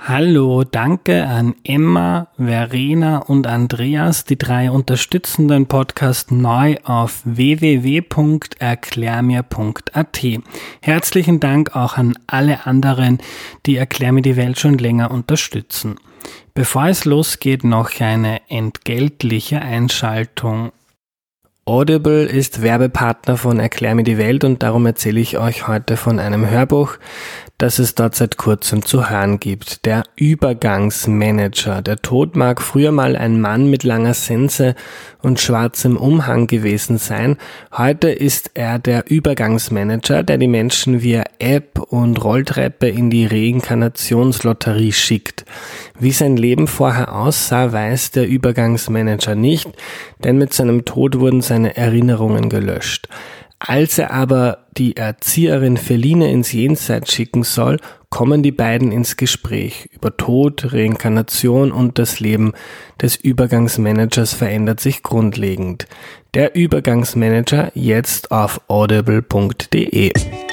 Hallo, danke an Emma, Verena und Andreas, die 3 unterstützen den Podcast neu auf www.erklärmir.at. Herzlichen Dank auch an alle anderen, die Erklär mir die Welt schon länger unterstützen. Bevor es losgeht, noch eine entgeltliche Einschaltung. Audible ist Werbepartner von Erklär mir die Welt und darum erzähle ich euch heute von einem Hörbuch, das es dort seit kurzem zu hören gibt. Der Übergangsmanager. Der Tod mag früher mal ein Mann mit langer Sense und schwarzem Umhang gewesen sein. Heute ist er der Übergangsmanager, der die Menschen via App und Rolltreppe in die Reinkarnationslotterie schickt. Wie sein Leben vorher aussah, weiß der Übergangsmanager nicht, denn mit seinem Tod wurden seine Erinnerungen gelöscht. Als er aber die Erzieherin Feline ins Jenseits schicken soll, kommen die beiden ins Gespräch. Über Tod, Reinkarnation und das Leben des Übergangsmanagers verändert sich grundlegend. Der Übergangsmanager jetzt auf audible.de.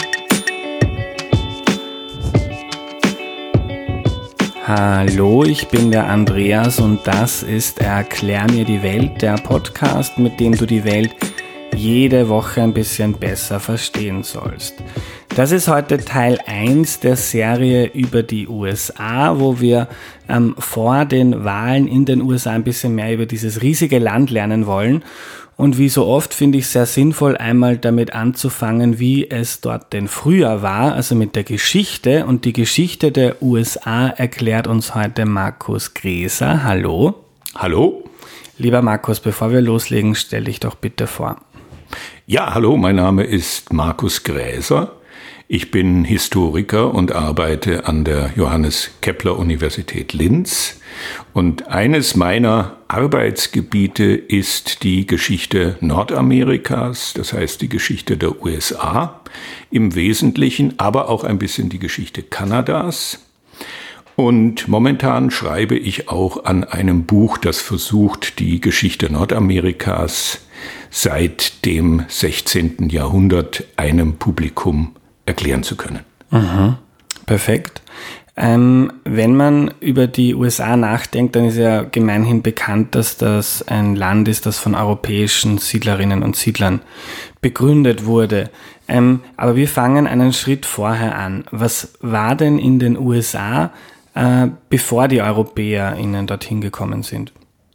Hallo, ich bin der Andreas und das ist Erklär mir die Welt, der Podcast, mit dem du die Welt jede Woche ein bisschen besser verstehen sollst. Das ist heute Teil 1 der Serie über die USA, wo wir vor den Wahlen in den USA ein bisschen mehr über dieses riesige Land lernen wollen. Und wie so oft finde ich es sehr sinnvoll, einmal damit anzufangen, wie es dort denn früher war, also mit der Geschichte. Und die Geschichte der USA erklärt uns heute Markus Gräser. Hallo. Hallo. Lieber Markus, bevor wir loslegen, stell dich doch bitte vor. Ja, hallo, mein Name ist Markus Gräser. Ich bin Historiker und arbeite an der Johannes Kepler Universität Linz. Und eines meiner Arbeitsgebiete ist die Geschichte Nordamerikas, das heißt die Geschichte der USA im Wesentlichen, aber auch ein bisschen die Geschichte Kanadas. Und momentan schreibe ich auch an einem Buch, das versucht, die Geschichte Nordamerikas seit dem 16. Jahrhundert einem Publikum erklären zu können. Mhm. Perfekt. Wenn man über die USA nachdenkt, dann ist ja gemeinhin bekannt, dass das ein Land ist, das von europäischen Siedlerinnen und Siedlern begründet wurde. Aber wir fangen einen Schritt vorher an. Was war denn in den USA, bevor die EuropäerInnen dorthin gekommen sind?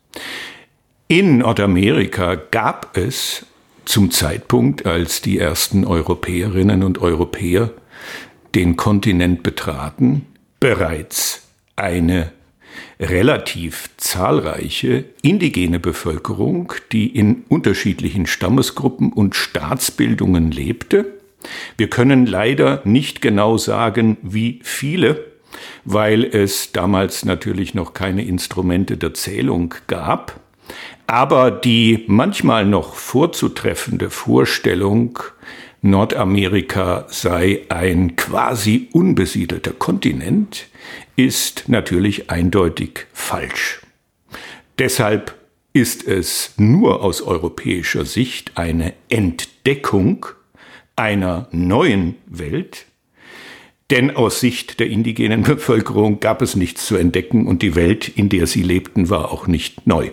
In Nordamerika gab es zum Zeitpunkt, als die ersten Europäerinnen und Europäer den Kontinent betraten, bereits eine relativ zahlreiche indigene Bevölkerung, die in unterschiedlichen Stammesgruppen und Staatsbildungen lebte. Wir können leider nicht genau sagen, wie viele, weil es damals natürlich noch keine Instrumente der Zählung gab. Aber die manchmal noch vorzutreffende Vorstellung, Nordamerika sei ein quasi unbesiedelter Kontinent, ist natürlich eindeutig falsch. Deshalb ist es nur aus europäischer Sicht eine Entdeckung einer neuen Welt, denn aus Sicht der indigenen Bevölkerung gab es nichts zu entdecken und die Welt, in der sie lebten, war auch nicht neu.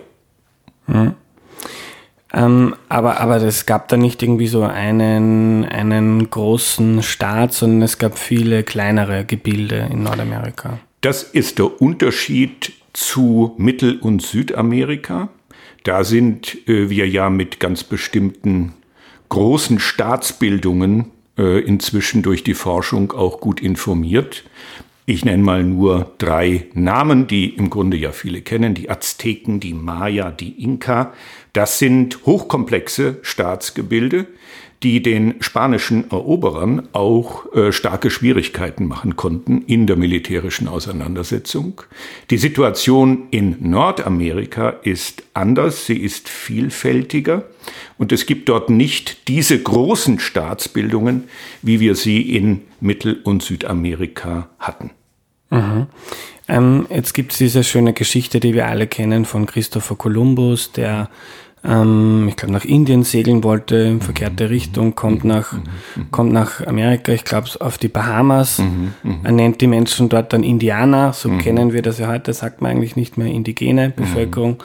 Aber es gab da nicht irgendwie so einen großen Staat, sondern es gab viele kleinere Gebilde in Nordamerika. Das ist der Unterschied zu Mittel- und Südamerika. Da sind wir ja mit ganz bestimmten großen Staatsbildungen inzwischen durch die Forschung auch gut informiert. Ich nenne mal nur 3 Namen, die im Grunde ja viele kennen. Die Azteken, die Maya, die Inka. Das sind hochkomplexe Staatsgebilde, die den spanischen Eroberern auch starke Schwierigkeiten machen konnten in der militärischen Auseinandersetzung. Die Situation in Nordamerika ist anders, sie ist vielfältiger und es gibt dort nicht diese großen Staatsbildungen, wie wir sie in Mittel- und Südamerika hatten. Mhm. Jetzt gibt es diese schöne Geschichte, die wir alle kennen von Christopher Columbus, der ich glaube, nach Indien segeln wollte, in verkehrte Richtung, kommt nach Amerika, ich glaube, auf die Bahamas. Er nennt die Menschen dort dann Indianer, so kennen wir das ja heute, sagt man eigentlich nicht mehr indigene Bevölkerung.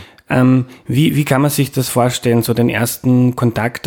Wie kann man sich das vorstellen, so den ersten Kontakt,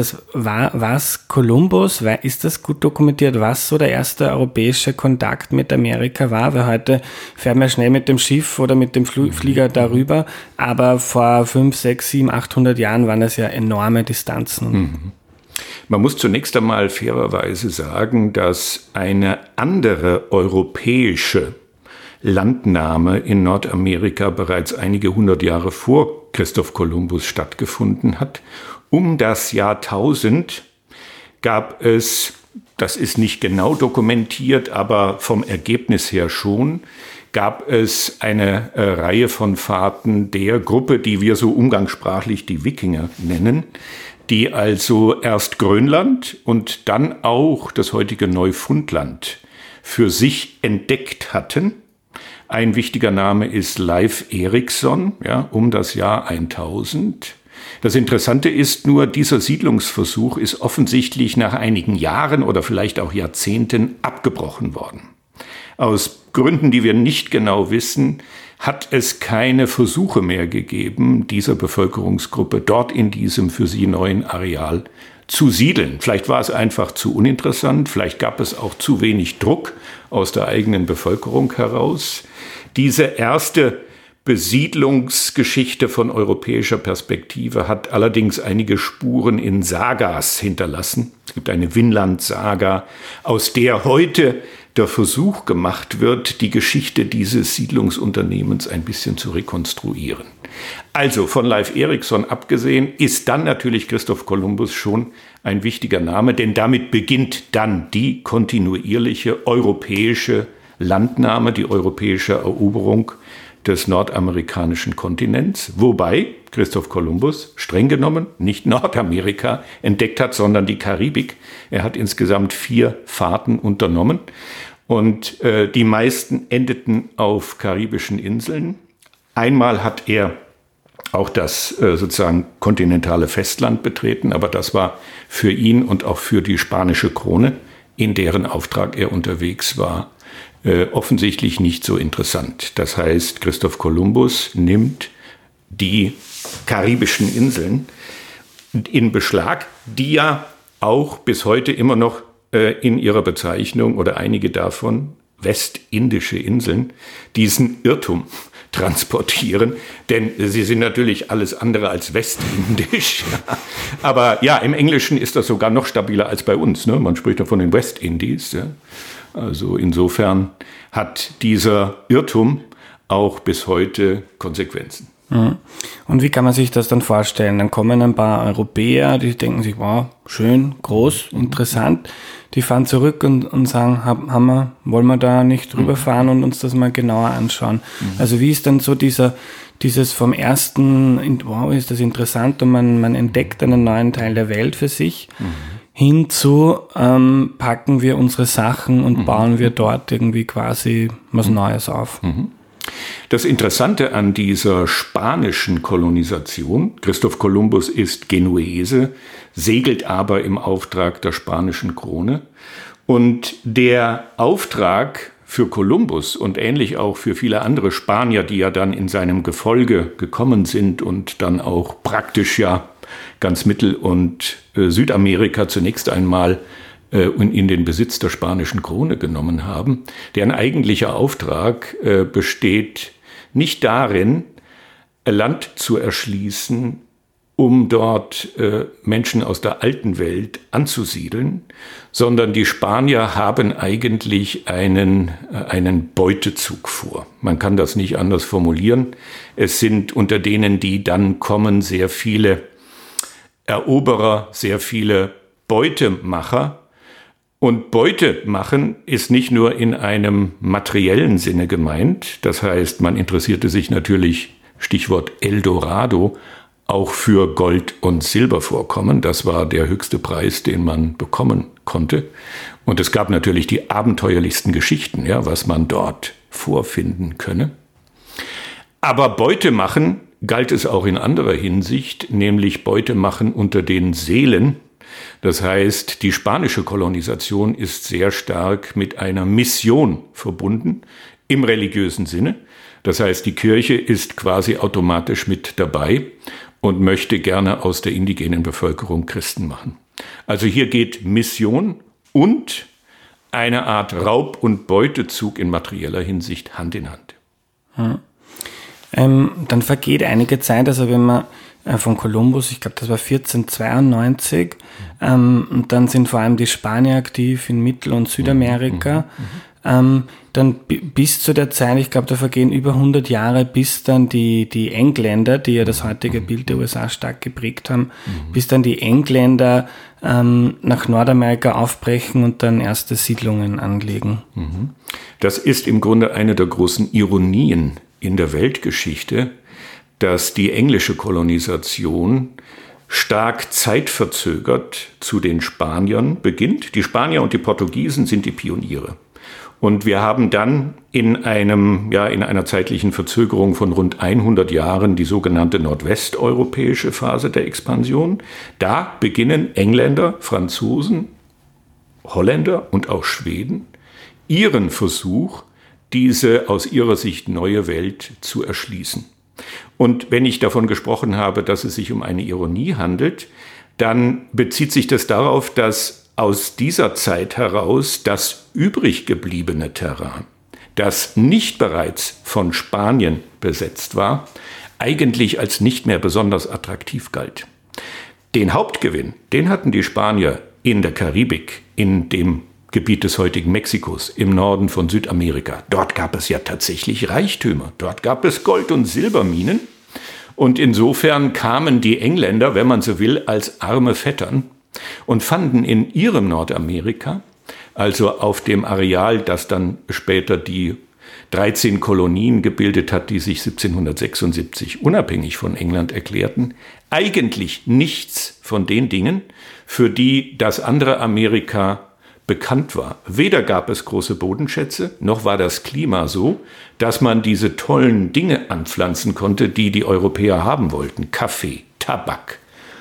was Kolumbus, ist das gut dokumentiert, was so der erste europäische Kontakt mit Amerika war? Weil heute fährt man schnell mit dem Schiff oder mit dem Flieger darüber, aber vor 5, 6, 7, 800 Jahren waren das ja enorme Distanzen. Man muss zunächst einmal fairerweise sagen, dass eine andere europäische Landnahme in Nordamerika bereits einige hundert Jahre vor Christoph Kolumbus stattgefunden hat. Um das Jahr 1000 gab es, das ist nicht genau dokumentiert, aber vom Ergebnis her schon, gab es eine Reihe von Fahrten der Gruppe, die wir so umgangssprachlich die Wikinger nennen, die also erst Grönland und dann auch das heutige Neufundland für sich entdeckt hatten. Ein wichtiger Name ist Leif Erikson, ja, um das Jahr 1000. Das Interessante ist nur, dieser Siedlungsversuch ist offensichtlich nach einigen Jahren oder vielleicht auch Jahrzehnten abgebrochen worden. Aus Gründen, die wir nicht genau wissen, hat es keine Versuche mehr gegeben, dieser Bevölkerungsgruppe dort in diesem für sie neuen Areal zu siedeln. Vielleicht war es einfach zu uninteressant, vielleicht gab es auch zu wenig Druck aus der eigenen Bevölkerung heraus. Diese erste Besiedlungsgeschichte von europäischer Perspektive hat allerdings einige Spuren in Sagas hinterlassen. Es gibt eine Vinland-Saga, aus der heute der Versuch gemacht wird, die Geschichte dieses Siedlungsunternehmens ein bisschen zu rekonstruieren. Also von Leif Erikson abgesehen ist dann natürlich Christoph Kolumbus schon ein wichtiger Name, denn damit beginnt dann die kontinuierliche europäische Landnahme, die europäische Eroberung des nordamerikanischen Kontinents, wobei Christoph Kolumbus streng genommen nicht Nordamerika entdeckt hat, sondern die Karibik. Er hat insgesamt 4 Fahrten unternommen und die meisten endeten auf karibischen Inseln. Einmal hat er auch das sozusagen kontinentale Festland betreten, aber das war für ihn und auch für die spanische Krone, in deren Auftrag er unterwegs war, offensichtlich nicht so interessant. Das heißt, Christoph Kolumbus nimmt die karibischen Inseln in Beschlag, die ja auch bis heute immer noch in ihrer Bezeichnung oder einige davon, westindische Inseln, diesen Irrtum transportieren, denn sie sind natürlich alles andere als westindisch. Aber ja, im Englischen ist das sogar noch stabiler als bei uns. Ne? Man spricht ja von den West Indies. Ja? Also insofern hat dieser Irrtum auch bis heute Konsequenzen. Und wie kann man sich das dann vorstellen? Dann kommen ein paar Europäer, die denken sich, wow, schön, groß, interessant. Die fahren zurück und sagen, wollen wir da nicht rüberfahren und uns das mal genauer anschauen? Also wie ist dann so dieses vom ersten, wow, ist das interessant und man entdeckt einen neuen Teil der Welt für sich, hin zu packen wir unsere Sachen und bauen wir dort irgendwie quasi was Neues auf. Das Interessante an dieser spanischen Kolonisation, Christoph Kolumbus ist Genuese, segelt aber im Auftrag der spanischen Krone. Und der Auftrag für Kolumbus und ähnlich auch für viele andere Spanier, die ja dann in seinem Gefolge gekommen sind und dann auch praktisch ja ganz Mittel- und Südamerika zunächst einmal in den Besitz der spanischen Krone genommen haben. Deren eigentlicher Auftrag besteht nicht darin, Land zu erschließen, um dort Menschen aus der alten Welt anzusiedeln, sondern die Spanier haben eigentlich einen Beutezug vor. Man kann das nicht anders formulieren. Es sind unter denen, die dann kommen, sehr viele Eroberer, sehr viele Beutemacher. Und Beute machen ist nicht nur in einem materiellen Sinne gemeint. Das heißt, man interessierte sich natürlich, Stichwort Eldorado, auch für Gold- und Silbervorkommen. Das war der höchste Preis, den man bekommen konnte. Und es gab natürlich die abenteuerlichsten Geschichten, ja, was man dort vorfinden könne. Aber Beute machen galt es auch in anderer Hinsicht, nämlich Beute machen unter den Seelen. Das heißt, die spanische Kolonisation ist sehr stark mit einer Mission verbunden, im religiösen Sinne. Das heißt, die Kirche ist quasi automatisch mit dabei und möchte gerne aus der indigenen Bevölkerung Christen machen. Also hier geht Mission und eine Art Raub- und Beutezug in materieller Hinsicht Hand in Hand. Dann vergeht einige Zeit, also wenn man von Kolumbus, ich glaube, das war 1492, und dann sind vor allem die Spanier aktiv in Mittel- und Südamerika. Dann bis zu der Zeit, ich glaube, da vergehen über 100 Jahre, bis dann die Engländer, die ja das heutige Bild der USA stark geprägt haben, bis dann die Engländer nach Nordamerika aufbrechen und dann erste Siedlungen anlegen. Das ist im Grunde eine der großen Ironien in der Weltgeschichte, dass die englische Kolonisation stark zeitverzögert zu den Spaniern beginnt. Die Spanier und die Portugiesen sind die Pioniere. Und wir haben dann in einer zeitlichen Verzögerung von rund 100 Jahren die sogenannte nordwesteuropäische Phase der Expansion. Da beginnen Engländer, Franzosen, Holländer und auch Schweden ihren Versuch, diese aus ihrer Sicht neue Welt zu erschließen. Und wenn ich davon gesprochen habe, dass es sich um eine Ironie handelt, dann bezieht sich das darauf, dass aus dieser Zeit heraus das übrig gebliebene Terrain, das nicht bereits von Spanien besetzt war, eigentlich als nicht mehr besonders attraktiv galt. Den Hauptgewinn, den hatten die Spanier in der Karibik, in dem Gebiet des heutigen Mexikos, im Norden von Südamerika. Dort gab es ja tatsächlich Reichtümer. Dort gab es Gold- und Silberminen. Und insofern kamen die Engländer, wenn man so will, als arme Vettern und fanden in ihrem Nordamerika, also auf dem Areal, das dann später die 13 Kolonien gebildet hat, die sich 1776 unabhängig von England erklärten, eigentlich nichts von den Dingen, für die das andere Amerika bekannt war. Weder gab es große Bodenschätze, noch war das Klima so, dass man diese tollen Dinge anpflanzen konnte, die die Europäer haben wollten. Kaffee, Tabak,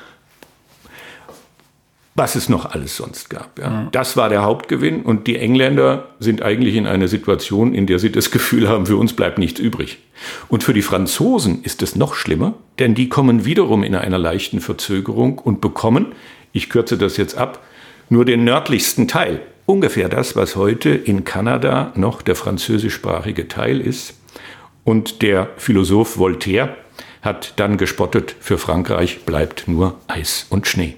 was es noch alles sonst gab. Ja. Das war der Hauptgewinn und die Engländer sind eigentlich in einer Situation, in der sie das Gefühl haben, für uns bleibt nichts übrig. Und für die Franzosen ist es noch schlimmer, denn die kommen wiederum in einer leichten Verzögerung und bekommen, ich kürze das jetzt ab, nur den nördlichsten Teil. Ungefähr das, was heute in Kanada noch der französischsprachige Teil ist. Und der Philosoph Voltaire hat dann gespottet, für Frankreich bleibt nur Eis und Schnee.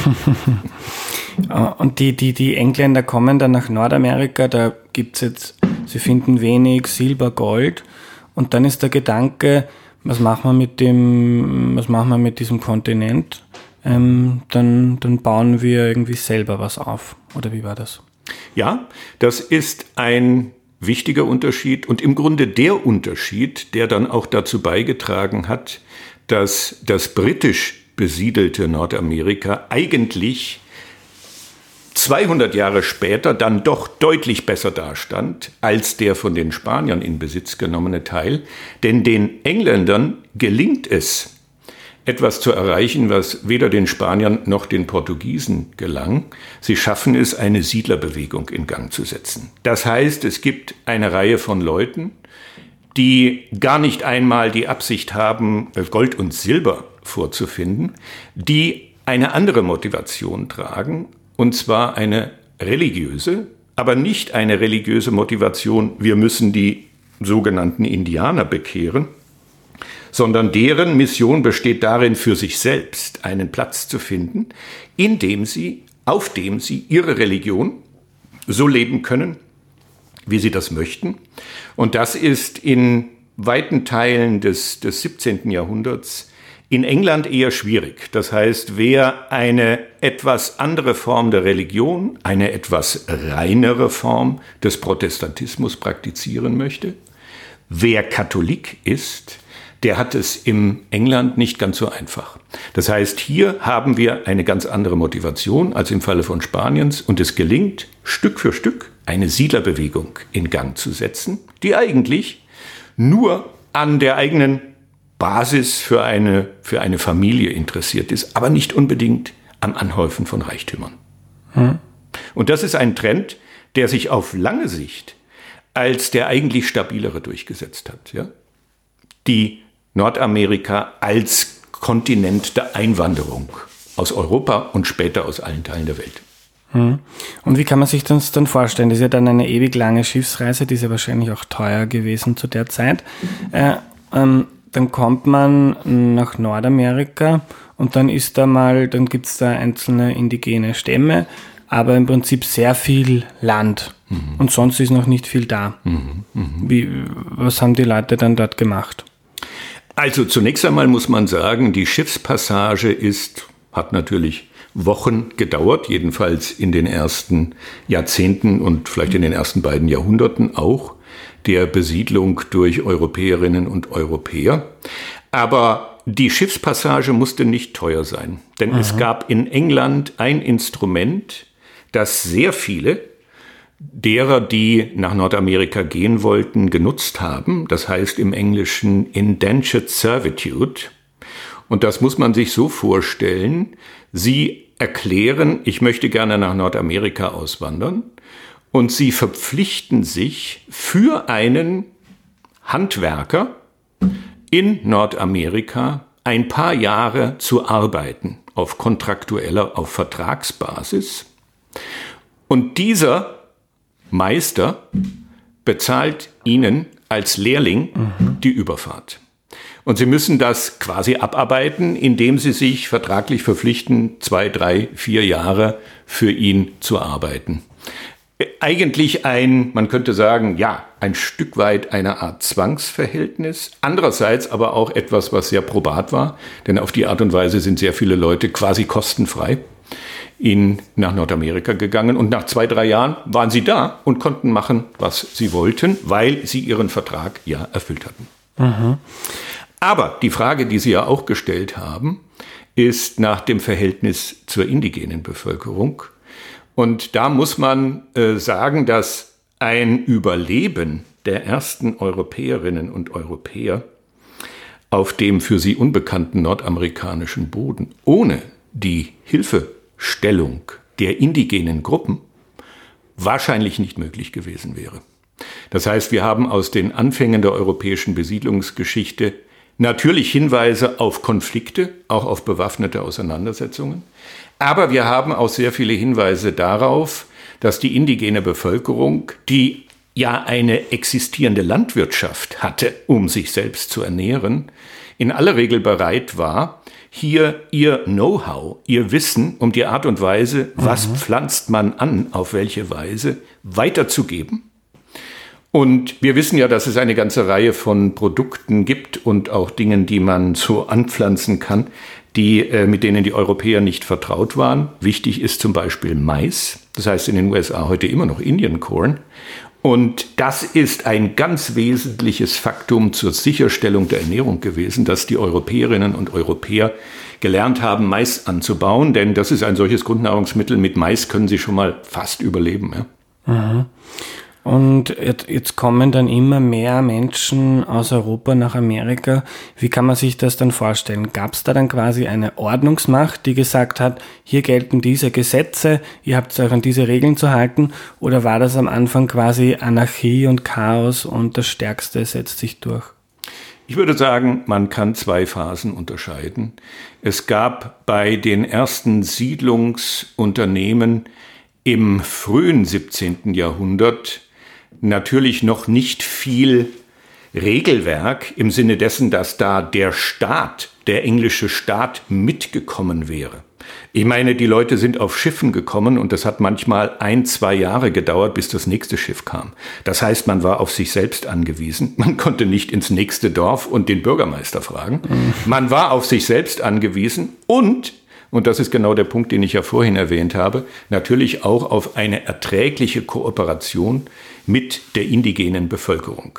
Und die Engländer kommen dann nach Nordamerika, da gibt's jetzt, sie finden wenig Silber, Gold und dann ist der Gedanke, was machen wir mit diesem Kontinent? Dann bauen wir irgendwie selber was auf. Oder wie war das? Ja, das ist ein wichtiger Unterschied und im Grunde der Unterschied, der dann auch dazu beigetragen hat, dass das britisch besiedelte Nordamerika eigentlich 200 Jahre später dann doch deutlich besser dastand als der von den Spaniern in Besitz genommene Teil. Denn den Engländern gelingt es, etwas zu erreichen, was weder den Spaniern noch den Portugiesen gelang. Sie schaffen es, eine Siedlerbewegung in Gang zu setzen. Das heißt, es gibt eine Reihe von Leuten, die gar nicht einmal die Absicht haben, Gold und Silber vorzufinden, die eine andere Motivation tragen, und zwar eine religiöse, aber nicht eine religiöse Motivation, wir müssen die sogenannten Indianer bekehren, sondern deren Mission besteht darin, für sich selbst einen Platz zu finden, auf dem sie ihre Religion so leben können, wie sie das möchten. Und das ist in weiten Teilen des 17. Jahrhunderts in England eher schwierig. Das heißt, wer eine etwas andere Form der Religion, eine etwas reinere Form des Protestantismus praktizieren möchte, wer Katholik ist, der hat es im England nicht ganz so einfach. Das heißt, hier haben wir eine ganz andere Motivation als im Falle von Spaniens und es gelingt, Stück für Stück eine Siedlerbewegung in Gang zu setzen, die eigentlich nur an der eigenen Basis für eine Familie interessiert ist, aber nicht unbedingt am Anhäufen von Reichtümern. Und das ist ein Trend, der sich auf lange Sicht als der eigentlich stabilere durchgesetzt hat. Ja? Die Nordamerika als Kontinent der Einwanderung aus Europa und später aus allen Teilen der Welt. Und wie kann man sich das dann vorstellen? Das ist ja dann eine ewig lange Schiffsreise, die ist ja wahrscheinlich auch teuer gewesen zu der Zeit. Dann kommt man nach Nordamerika und dann gibt es da einzelne indigene Stämme, aber im Prinzip sehr viel Land. Und sonst ist noch nicht viel da. Was haben die Leute dann dort gemacht? Also zunächst einmal muss man sagen, die Schiffspassage hat natürlich Wochen gedauert, jedenfalls in den ersten Jahrzehnten und vielleicht in den ersten beiden Jahrhunderten auch, der Besiedlung durch Europäerinnen und Europäer. Aber die Schiffspassage musste nicht teuer sein, denn es gab in England ein Instrument, das sehr viele derer, die nach Nordamerika gehen wollten, genutzt haben. Das heißt im Englischen Indentured Servitude. Und das muss man sich so vorstellen, sie erklären, ich möchte gerne nach Nordamerika auswandern, und sie verpflichten sich für einen Handwerker in Nordamerika ein paar Jahre zu arbeiten, auf kontraktueller, auf Vertragsbasis. Und dieser Meister bezahlt ihnen als Lehrling die Überfahrt. Und sie müssen das quasi abarbeiten, indem sie sich vertraglich verpflichten, 2, 3, 4 Jahre für ihn zu arbeiten. Eigentlich man könnte sagen, ja, ein Stück weit eine Art Zwangsverhältnis. Andererseits aber auch etwas, was sehr probat war, denn auf die Art und Weise sind sehr viele Leute quasi kostenfrei nach Nordamerika gegangen. Und nach 2, 3 Jahren waren sie da und konnten machen, was sie wollten, weil sie ihren Vertrag ja erfüllt hatten. Aber die Frage, die Sie ja auch gestellt haben, ist nach dem Verhältnis zur indigenen Bevölkerung. Und da muss man sagen, dass ein Überleben der ersten Europäerinnen und Europäer auf dem für sie unbekannten nordamerikanischen Boden ohne die Hilfestellung der indigenen Gruppen wahrscheinlich nicht möglich gewesen wäre. Das heißt, wir haben aus den Anfängen der europäischen Besiedlungsgeschichte natürlich Hinweise auf Konflikte, auch auf bewaffnete Auseinandersetzungen. Aber wir haben auch sehr viele Hinweise darauf, dass die indigene Bevölkerung, die ja eine existierende Landwirtschaft hatte, um sich selbst zu ernähren, in aller Regel bereit war, hier ihr Know-how, ihr Wissen um die Art und Weise, was pflanzt man an, auf welche Weise, weiterzugeben. Und wir wissen ja, dass es eine ganze Reihe von Produkten gibt und auch Dingen, die man so anpflanzen kann, mit denen die Europäer nicht vertraut waren. Wichtig ist zum Beispiel Mais. Das heißt in den USA heute immer noch Indian Corn. Und das ist ein ganz wesentliches Faktum zur Sicherstellung der Ernährung gewesen, dass die Europäerinnen und Europäer gelernt haben, Mais anzubauen. Denn das ist ein solches Grundnahrungsmittel. Mit Mais können sie schon mal fast überleben. Ja. Und jetzt kommen dann immer mehr Menschen aus Europa nach Amerika. Wie kann man sich das dann vorstellen? Gab es da dann quasi eine Ordnungsmacht, die gesagt hat, hier gelten diese Gesetze, ihr habt euch an diese Regeln zu halten? Oder war das am Anfang quasi Anarchie und Chaos und das Stärkste setzt sich durch? Ich würde sagen, man kann 2 Phasen unterscheiden. Es gab bei den ersten Siedlungsunternehmen im frühen 17. Jahrhundert natürlich noch nicht viel Regelwerk im Sinne dessen, dass da der englische Staat mitgekommen wäre. Ich meine, die Leute sind auf Schiffen gekommen und das hat manchmal 1, 2 Jahre gedauert, bis das nächste Schiff kam. Das heißt, man war auf sich selbst angewiesen. Man konnte nicht ins nächste Dorf und den Bürgermeister fragen. Man war auf sich selbst angewiesen und das ist genau der Punkt, den ich ja vorhin erwähnt habe, natürlich auch auf eine erträgliche Kooperation mit der indigenen Bevölkerung.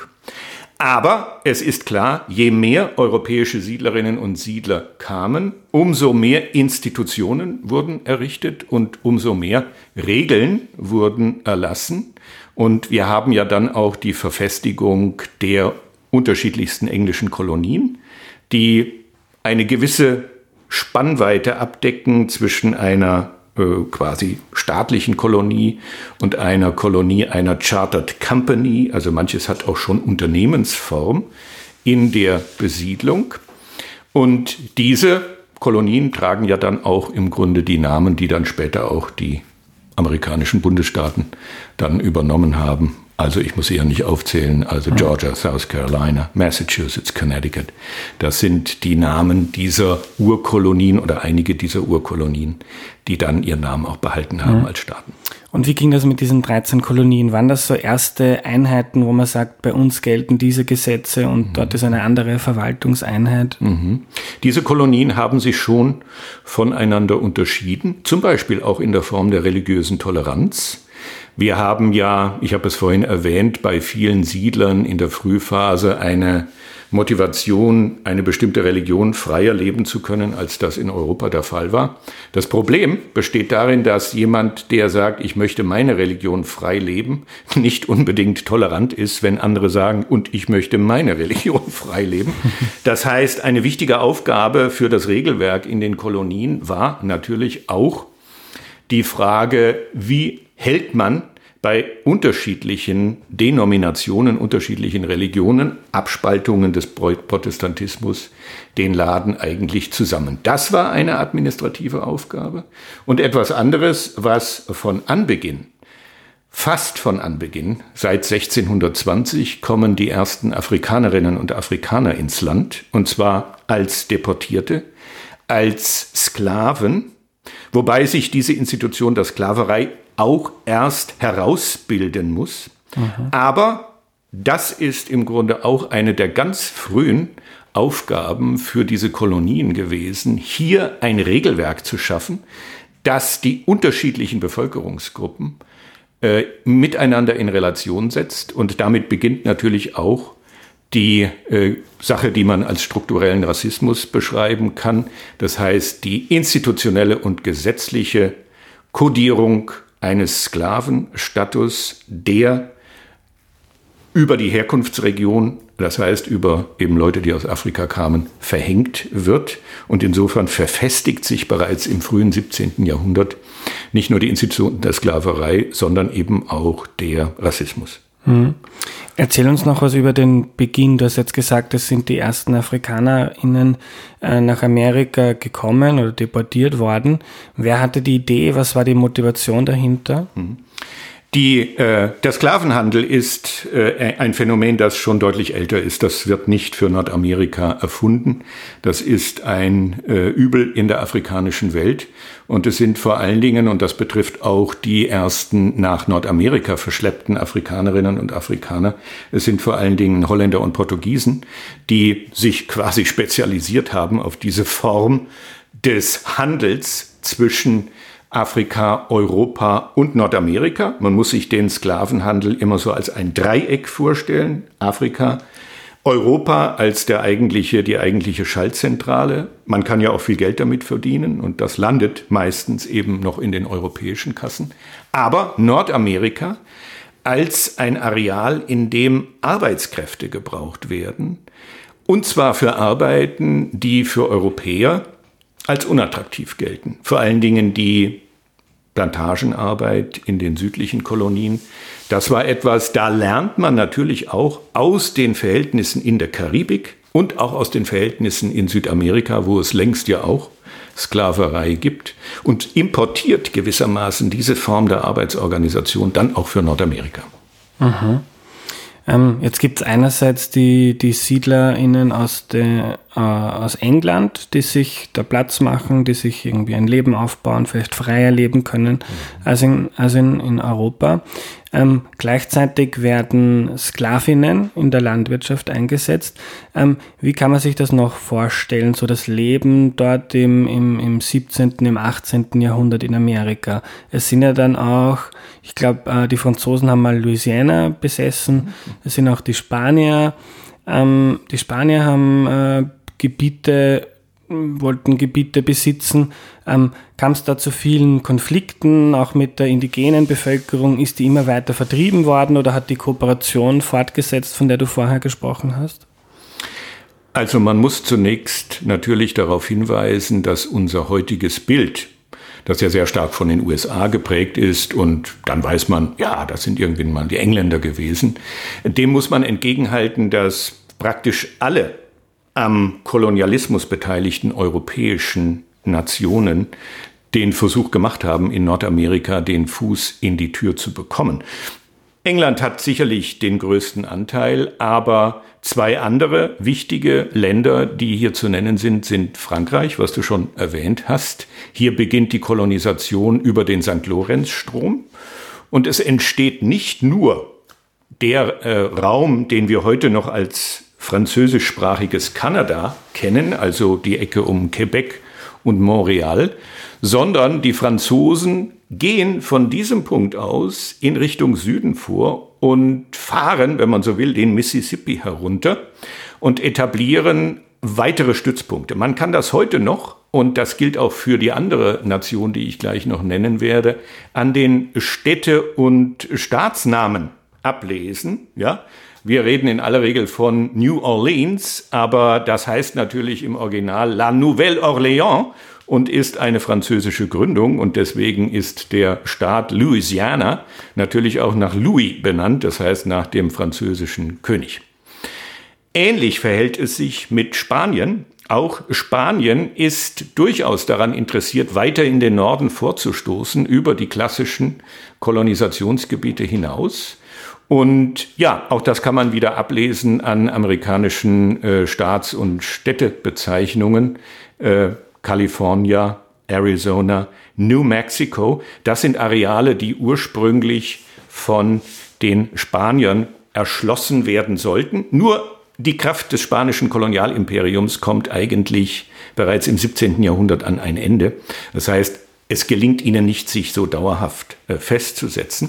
Aber es ist klar, je mehr europäische Siedlerinnen und Siedler kamen, umso mehr Institutionen wurden errichtet und umso mehr Regeln wurden erlassen. Und wir haben ja dann auch die Verfestigung der unterschiedlichsten englischen Kolonien. die eine gewisse Spannweite abdecken zwischen einer quasi staatlichen Kolonie und einer Kolonie einer Chartered Company. Also manches hat auch schon Unternehmensform in der Besiedlung. Und diese Kolonien tragen ja dann auch im Grunde die Namen, die dann später auch die amerikanischen Bundesstaaten dann übernommen haben. Also ich muss sie ja nicht aufzählen, also Georgia, South Carolina, Massachusetts, Connecticut. Das sind die Namen dieser Urkolonien oder einige dieser Urkolonien, die dann ihren Namen auch behalten haben als Staaten. Und wie ging das mit diesen 13 Kolonien? Waren das so erste Einheiten, wo man sagt, bei uns gelten diese Gesetze und dort ist eine andere Verwaltungseinheit? Diese Kolonien haben sich schon voneinander unterschieden, zum Beispiel auch in der Form der religiösen Toleranz. Wir haben ja, ich habe es vorhin erwähnt, bei vielen Siedlern in der Frühphase eine Motivation, eine bestimmte Religion freier leben zu können, als das in Europa der Fall war. Das Problem besteht darin, dass jemand, der sagt, ich möchte meine Religion frei leben, nicht unbedingt tolerant ist, wenn andere sagen, und ich möchte meine Religion frei leben. Das heißt, eine wichtige Aufgabe für das Regelwerk in den Kolonien war natürlich auch die Frage, wie hält man bei unterschiedlichen Denominationen, unterschiedlichen Religionen, Abspaltungen des Protestantismus den Laden eigentlich zusammen. Das war eine administrative Aufgabe. Und etwas anderes, was fast von Anbeginn, seit 1620 kommen die ersten Afrikanerinnen und Afrikaner ins Land, und zwar als Deportierte, als Sklaven, wobei sich diese Institution der Sklaverei auch erst herausbilden muss. Aber das ist im Grunde auch eine der ganz frühen Aufgaben für diese Kolonien gewesen, hier ein Regelwerk zu schaffen, das die unterschiedlichen Bevölkerungsgruppen miteinander in Relation setzt. Und damit beginnt natürlich auch die Sache, die man als strukturellen Rassismus beschreiben kann. Das heißt, die institutionelle und gesetzliche Kodierung eines Sklavenstatus, der über die Herkunftsregion, das heißt über eben Leute, die aus Afrika kamen, verhängt wird. Und insofern verfestigt sich bereits im frühen 17. Jahrhundert nicht nur die Institution der Sklaverei, sondern eben auch der Rassismus. Erzähl uns noch was über den Beginn. Du hast jetzt gesagt, es sind die ersten AfrikanerInnen nach Amerika gekommen oder deportiert worden. Wer hatte die Idee? Was war die Motivation dahinter? Der Sklavenhandel ist ein Phänomen, das schon deutlich älter ist. Das wird nicht für Nordamerika erfunden. Das ist ein Übel in der afrikanischen Welt. Und es sind vor allen Dingen, und das betrifft auch die ersten nach Nordamerika verschleppten Afrikanerinnen und Afrikaner, es sind vor allen Dingen Holländer und Portugiesen, die sich quasi spezialisiert haben auf diese Form des Handels zwischen Afrika, Europa und Nordamerika. Man muss sich den Sklavenhandel immer so als ein Dreieck vorstellen. Afrika, Europa als die eigentliche Schaltzentrale. Man kann ja auch viel Geld damit verdienen und das landet meistens eben noch in den europäischen Kassen. Aber Nordamerika als ein Areal, in dem Arbeitskräfte gebraucht werden, und zwar für Arbeiten, die für Europäer als unattraktiv gelten. Vor allen Dingen die Plantagenarbeit in den südlichen Kolonien. Das war etwas, da lernt man natürlich auch aus den Verhältnissen in der Karibik und auch aus den Verhältnissen in Südamerika, wo es längst ja auch Sklaverei gibt, und importiert gewissermaßen diese Form der Arbeitsorganisation dann auch für Nordamerika. Jetzt gibt es einerseits die SiedlerInnen aus England, die sich da Platz machen, die sich irgendwie ein Leben aufbauen, vielleicht freier leben können als in Europa. Gleichzeitig werden Sklavinnen in der Landwirtschaft eingesetzt. Wie kann man sich das noch vorstellen, so das Leben dort im 17., im 18. Jahrhundert in Amerika? Es sind ja dann auch, ich glaube, die Franzosen haben mal Louisiana besessen, es sind auch die Spanier. Die Spanier haben wollten Gebiete besitzen. Kam es da zu vielen Konflikten, auch mit der indigenen Bevölkerung? Ist die immer weiter vertrieben worden oder hat die Kooperation fortgesetzt, von der du vorher gesprochen hast? Also man muss zunächst natürlich darauf hinweisen, dass unser heutiges Bild, das ja sehr stark von den USA geprägt ist, und dann weiß man, ja, das sind irgendwann mal die Engländer gewesen, dem muss man entgegenhalten, dass praktisch alle am Kolonialismus beteiligten europäischen Nationen den Versuch gemacht haben, in Nordamerika den Fuß in die Tür zu bekommen. England hat sicherlich den größten Anteil, aber zwei andere wichtige Länder, die hier zu nennen sind Frankreich, was du schon erwähnt hast. Hier beginnt die Kolonisation über den St. Lorenzstrom. Und es entsteht nicht nur der Raum, den wir heute noch als französischsprachiges Kanada kennen, also die Ecke um Quebec und Montreal, sondern die Franzosen gehen von diesem Punkt aus in Richtung Süden vor und fahren, wenn man so will, den Mississippi herunter und etablieren weitere Stützpunkte. Man kann das heute noch, und das gilt auch für die andere Nation, die ich gleich noch nennen werde, an den Städte- und Staatsnamen ablesen. Ja? Wir reden in aller Regel von New Orleans, aber das heißt natürlich im Original La Nouvelle-Orléans und ist eine französische Gründung, und deswegen ist der Staat Louisiana natürlich auch nach Louis benannt, das heißt nach dem französischen König. Ähnlich verhält es sich mit Spanien. Auch Spanien ist durchaus daran interessiert, weiter in den Norden vorzustoßen, über die klassischen Kolonisationsgebiete hinaus. Und ja, auch das kann man wieder ablesen an amerikanischen Staats- und Städtebezeichnungen. California, Arizona, New Mexico. Das sind Areale, die ursprünglich von den Spaniern erschlossen werden sollten. Nur die Kraft des spanischen Kolonialimperiums kommt eigentlich bereits im 17. Jahrhundert an ein Ende. Das heißt, es gelingt ihnen nicht, sich so dauerhaft festzusetzen.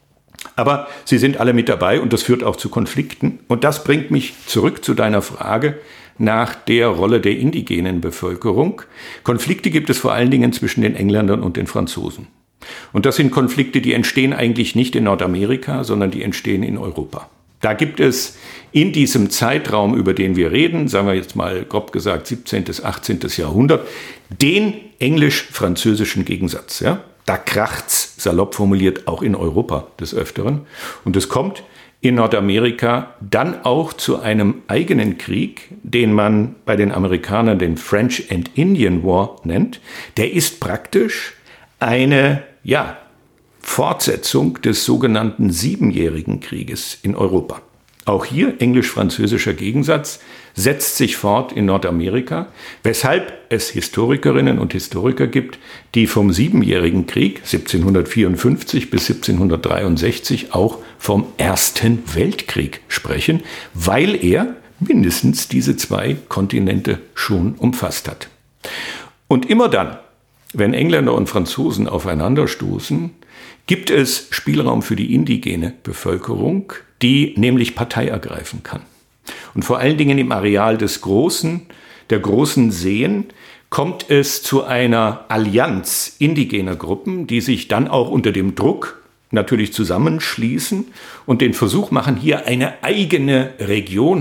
Aber sie sind alle mit dabei, und das führt auch zu Konflikten. Und das bringt mich zurück zu deiner Frage nach der Rolle der indigenen Bevölkerung. Konflikte gibt es vor allen Dingen zwischen den Engländern und den Franzosen. Und das sind Konflikte, die entstehen eigentlich nicht in Nordamerika, sondern die entstehen in Europa. Da gibt es in diesem Zeitraum, über den wir reden, sagen wir jetzt mal grob gesagt 17. bis 18. Jahrhundert, den englisch-französischen Gegensatz. Ja? Da kracht's, salopp formuliert, auch in Europa des Öfteren. Und es kommt in Nordamerika dann auch zu einem eigenen Krieg, den man bei den Amerikanern den French and Indian War nennt. Der ist praktisch eine Fortsetzung des sogenannten Siebenjährigen Krieges in Europa. Auch hier englisch-französischer Gegensatz setzt sich fort in Nordamerika, weshalb es Historikerinnen und Historiker gibt, die vom Siebenjährigen Krieg 1754 bis 1763 auch vom Ersten Weltkrieg sprechen, weil er mindestens diese zwei Kontinente schon umfasst hat. Und immer dann, wenn Engländer und Franzosen aufeinanderstoßen, gibt es Spielraum für die indigene Bevölkerung, die nämlich Partei ergreifen kann. Und vor allen Dingen im Areal der großen Seen kommt es zu einer Allianz indigener Gruppen, die sich dann auch unter dem Druck natürlich zusammenschließen und den Versuch machen, hier eine eigene Region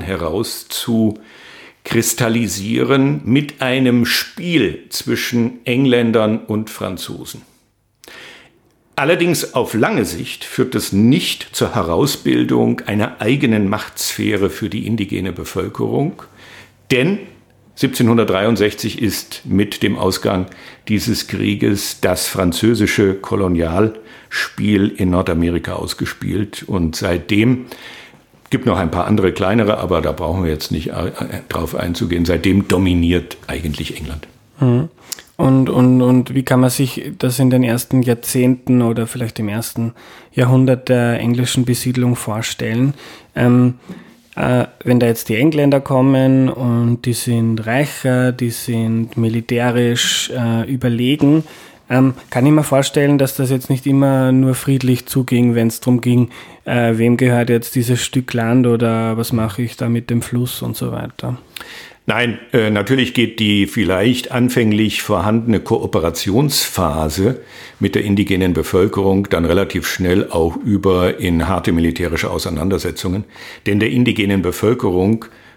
herauszukristallisieren mit einem Spiel zwischen Engländern und Franzosen. Allerdings auf lange Sicht führt das nicht zur Herausbildung einer eigenen Machtsphäre für die indigene Bevölkerung, denn 1763 ist mit dem Ausgang dieses Krieges das französische Kolonialspiel in Nordamerika ausgespielt, und seitdem gibt noch ein paar andere kleinere, aber da brauchen wir jetzt nicht drauf einzugehen. Seitdem dominiert eigentlich England. Mhm. Und wie kann man sich das in den ersten Jahrzehnten oder vielleicht im ersten Jahrhundert der englischen Besiedlung vorstellen? Wenn da jetzt die Engländer kommen und die sind reicher, die sind militärisch überlegen, kann ich mir vorstellen, dass das jetzt nicht immer nur friedlich zuging, wenn es darum ging, wem gehört jetzt dieses Stück Land oder was mache ich da mit dem Fluss und so weiter. Nein, natürlich geht die vielleicht anfänglich vorhandene Kooperationsphase mit der indigenen Bevölkerung dann relativ schnell auch über in harte militärische Auseinandersetzungen. Denn der indigenen Bevölkerung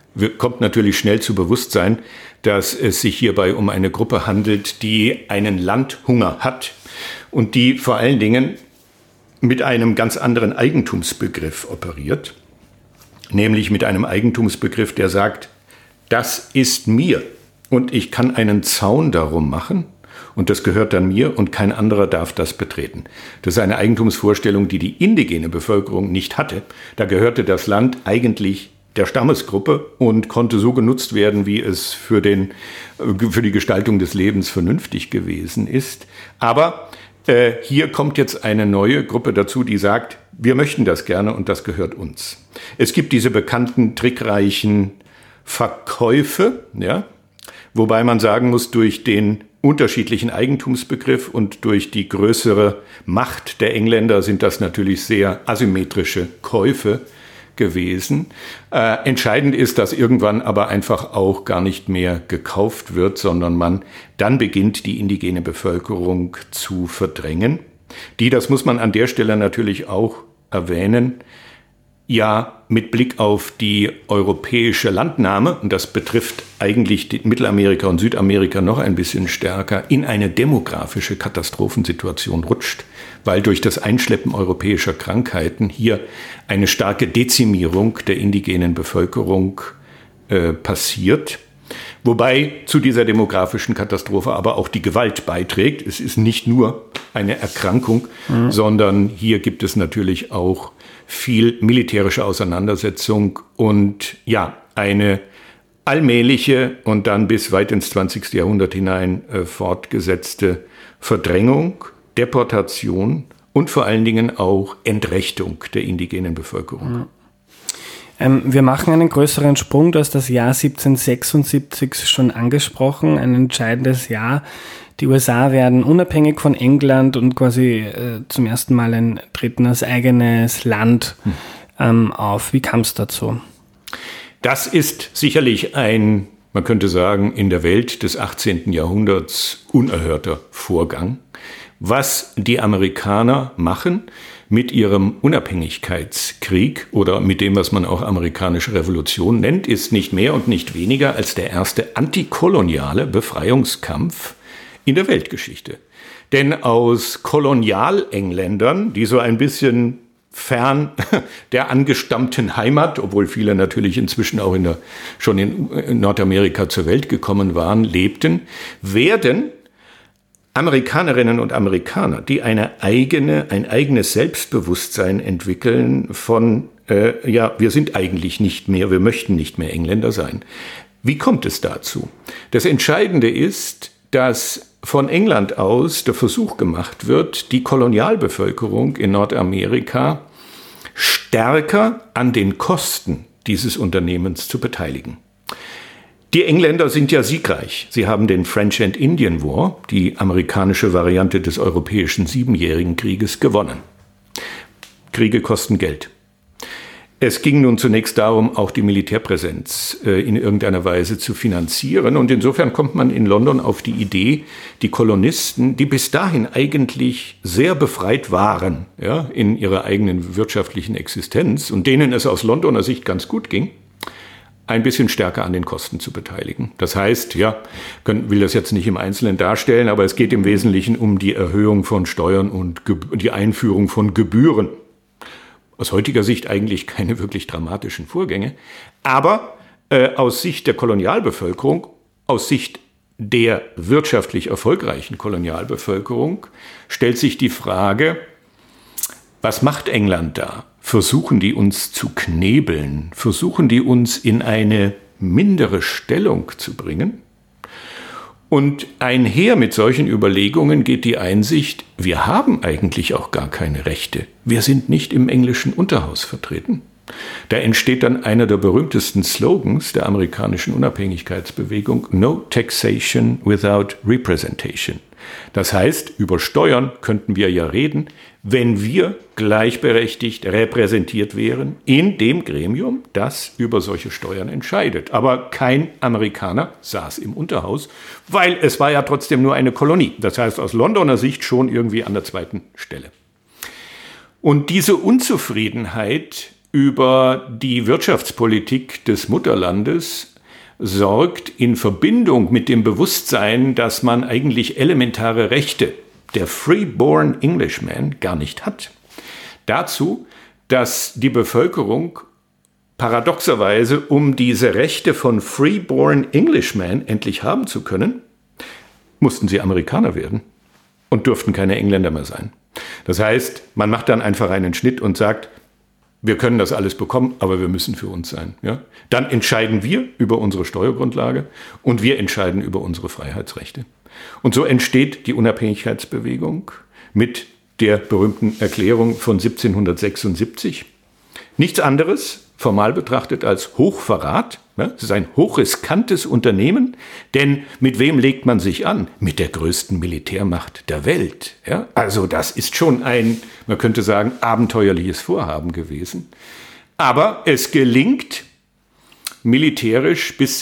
kommt natürlich schnell zu Bewusstsein, dass es sich hierbei um eine Gruppe handelt, die einen Landhunger hat und die vor allen Dingen mit einem ganz anderen Eigentumsbegriff operiert, nämlich mit einem Eigentumsbegriff, der sagt, das ist mir und ich kann einen Zaun darum machen und das gehört dann mir und kein anderer darf das betreten. Das ist eine Eigentumsvorstellung, die die indigene Bevölkerung nicht hatte. Da gehörte das Land eigentlich der Stammesgruppe und konnte so genutzt werden, wie es für die Gestaltung des Lebens vernünftig gewesen ist. Aber hier kommt jetzt eine neue Gruppe dazu, die sagt, wir möchten das gerne und das gehört uns. Es gibt diese bekannten trickreichen Verkäufe, ja, wobei man sagen muss, durch den unterschiedlichen Eigentumsbegriff und durch die größere Macht der Engländer sind das natürlich sehr asymmetrische Käufe gewesen. Entscheidend ist, dass irgendwann aber einfach auch gar nicht mehr gekauft wird, sondern man dann beginnt, die indigene Bevölkerung zu verdrängen. Die, das muss man an der Stelle natürlich auch erwähnen, ja mit Blick auf die europäische Landnahme, und das betrifft eigentlich Mittelamerika und Südamerika noch ein bisschen stärker, in eine demografische Katastrophensituation rutscht, weil durch das Einschleppen europäischer Krankheiten hier eine starke Dezimierung der indigenen Bevölkerung passiert. Wobei zu dieser demografischen Katastrophe aber auch die Gewalt beiträgt. Es ist nicht nur eine Erkrankung, sondern hier gibt es natürlich auch viel militärische Auseinandersetzung und ja, eine allmähliche und dann bis weit ins 20. Jahrhundert hinein fortgesetzte Verdrängung, Deportation und vor allen Dingen auch Entrechtung der indigenen Bevölkerung. Wir machen einen größeren Sprung. Du hast das Jahr 1776 schon angesprochen, ein entscheidendes Jahr. Die USA werden unabhängig von England und quasi zum ersten Mal treten als eigenes Land auf. Wie kam es dazu? Das ist sicherlich ein, man könnte sagen, in der Welt des 18. Jahrhunderts unerhörter Vorgang. Was die Amerikaner machen mit ihrem Unabhängigkeitskrieg oder mit dem, was man auch amerikanische Revolution nennt, ist nicht mehr und nicht weniger als der erste antikoloniale Befreiungskampf in der Weltgeschichte. Denn aus Kolonialengländern, die so ein bisschen fern der angestammten Heimat, obwohl viele natürlich inzwischen auch schon in Nordamerika zur Welt gekommen waren, lebten, werden Amerikanerinnen und Amerikaner, die ein eigenes Selbstbewusstsein entwickeln von, wir sind eigentlich nicht mehr, wir möchten nicht mehr Engländer sein. Wie kommt es dazu? Das Entscheidende ist, dass von England aus der Versuch gemacht wird, die Kolonialbevölkerung in Nordamerika stärker an den Kosten dieses Unternehmens zu beteiligen. Die Engländer sind ja siegreich. Sie haben den French and Indian War, die amerikanische Variante des europäischen Siebenjährigen Krieges, gewonnen. Kriege kosten Geld. Es ging nun zunächst darum, auch die Militärpräsenz in irgendeiner Weise zu finanzieren. Und insofern kommt man in London auf die Idee, die Kolonisten, die bis dahin eigentlich sehr befreit waren, ja, in ihrer eigenen wirtschaftlichen Existenz und denen es aus Londoner Sicht ganz gut ging, ein bisschen stärker an den Kosten zu beteiligen. Das heißt, will das jetzt nicht im Einzelnen darstellen, aber es geht im Wesentlichen um die Erhöhung von Steuern und die Einführung von Gebühren. Aus heutiger Sicht eigentlich keine wirklich dramatischen Vorgänge. Aber aus Sicht der Kolonialbevölkerung, aus Sicht der wirtschaftlich erfolgreichen Kolonialbevölkerung, stellt sich die Frage, was macht England da? Versuchen die uns zu knebeln? Versuchen die uns in eine mindere Stellung zu bringen? Und einher mit solchen Überlegungen geht die Einsicht, wir haben eigentlich auch gar keine Rechte. Wir sind nicht im englischen Unterhaus vertreten. Da entsteht dann einer der berühmtesten Slogans der amerikanischen Unabhängigkeitsbewegung, No taxation without representation. Das heißt, über Steuern könnten wir ja reden, wenn wir gleichberechtigt repräsentiert wären in dem Gremium, das über solche Steuern entscheidet. Aber kein Amerikaner saß im Unterhaus, weil es war ja trotzdem nur eine Kolonie. Das heißt, aus Londoner Sicht schon irgendwie an der zweiten Stelle. Und diese Unzufriedenheit über die Wirtschaftspolitik des Mutterlandes sorgt in Verbindung mit dem Bewusstsein, dass man eigentlich elementare Rechte der Freeborn Englishman gar nicht hat, dazu, dass die Bevölkerung paradoxerweise, um diese Rechte von Freeborn Englishmen endlich haben zu können, mussten sie Amerikaner werden und durften keine Engländer mehr sein. Das heißt, man macht dann einfach einen Schnitt und sagt, wir können das alles bekommen, aber wir müssen für uns sein. Ja? Dann entscheiden wir über unsere Steuergrundlage und wir entscheiden über unsere Freiheitsrechte. Und so entsteht die Unabhängigkeitsbewegung mit der berühmten Erklärung von 1776. Nichts anderes, formal betrachtet, als Hochverrat. Es ist ein hochriskantes Unternehmen, denn mit wem legt man sich an? Mit der größten Militärmacht der Welt. Ja? Also das ist schon ein, man könnte sagen, abenteuerliches Vorhaben gewesen. Aber es gelingt militärisch bis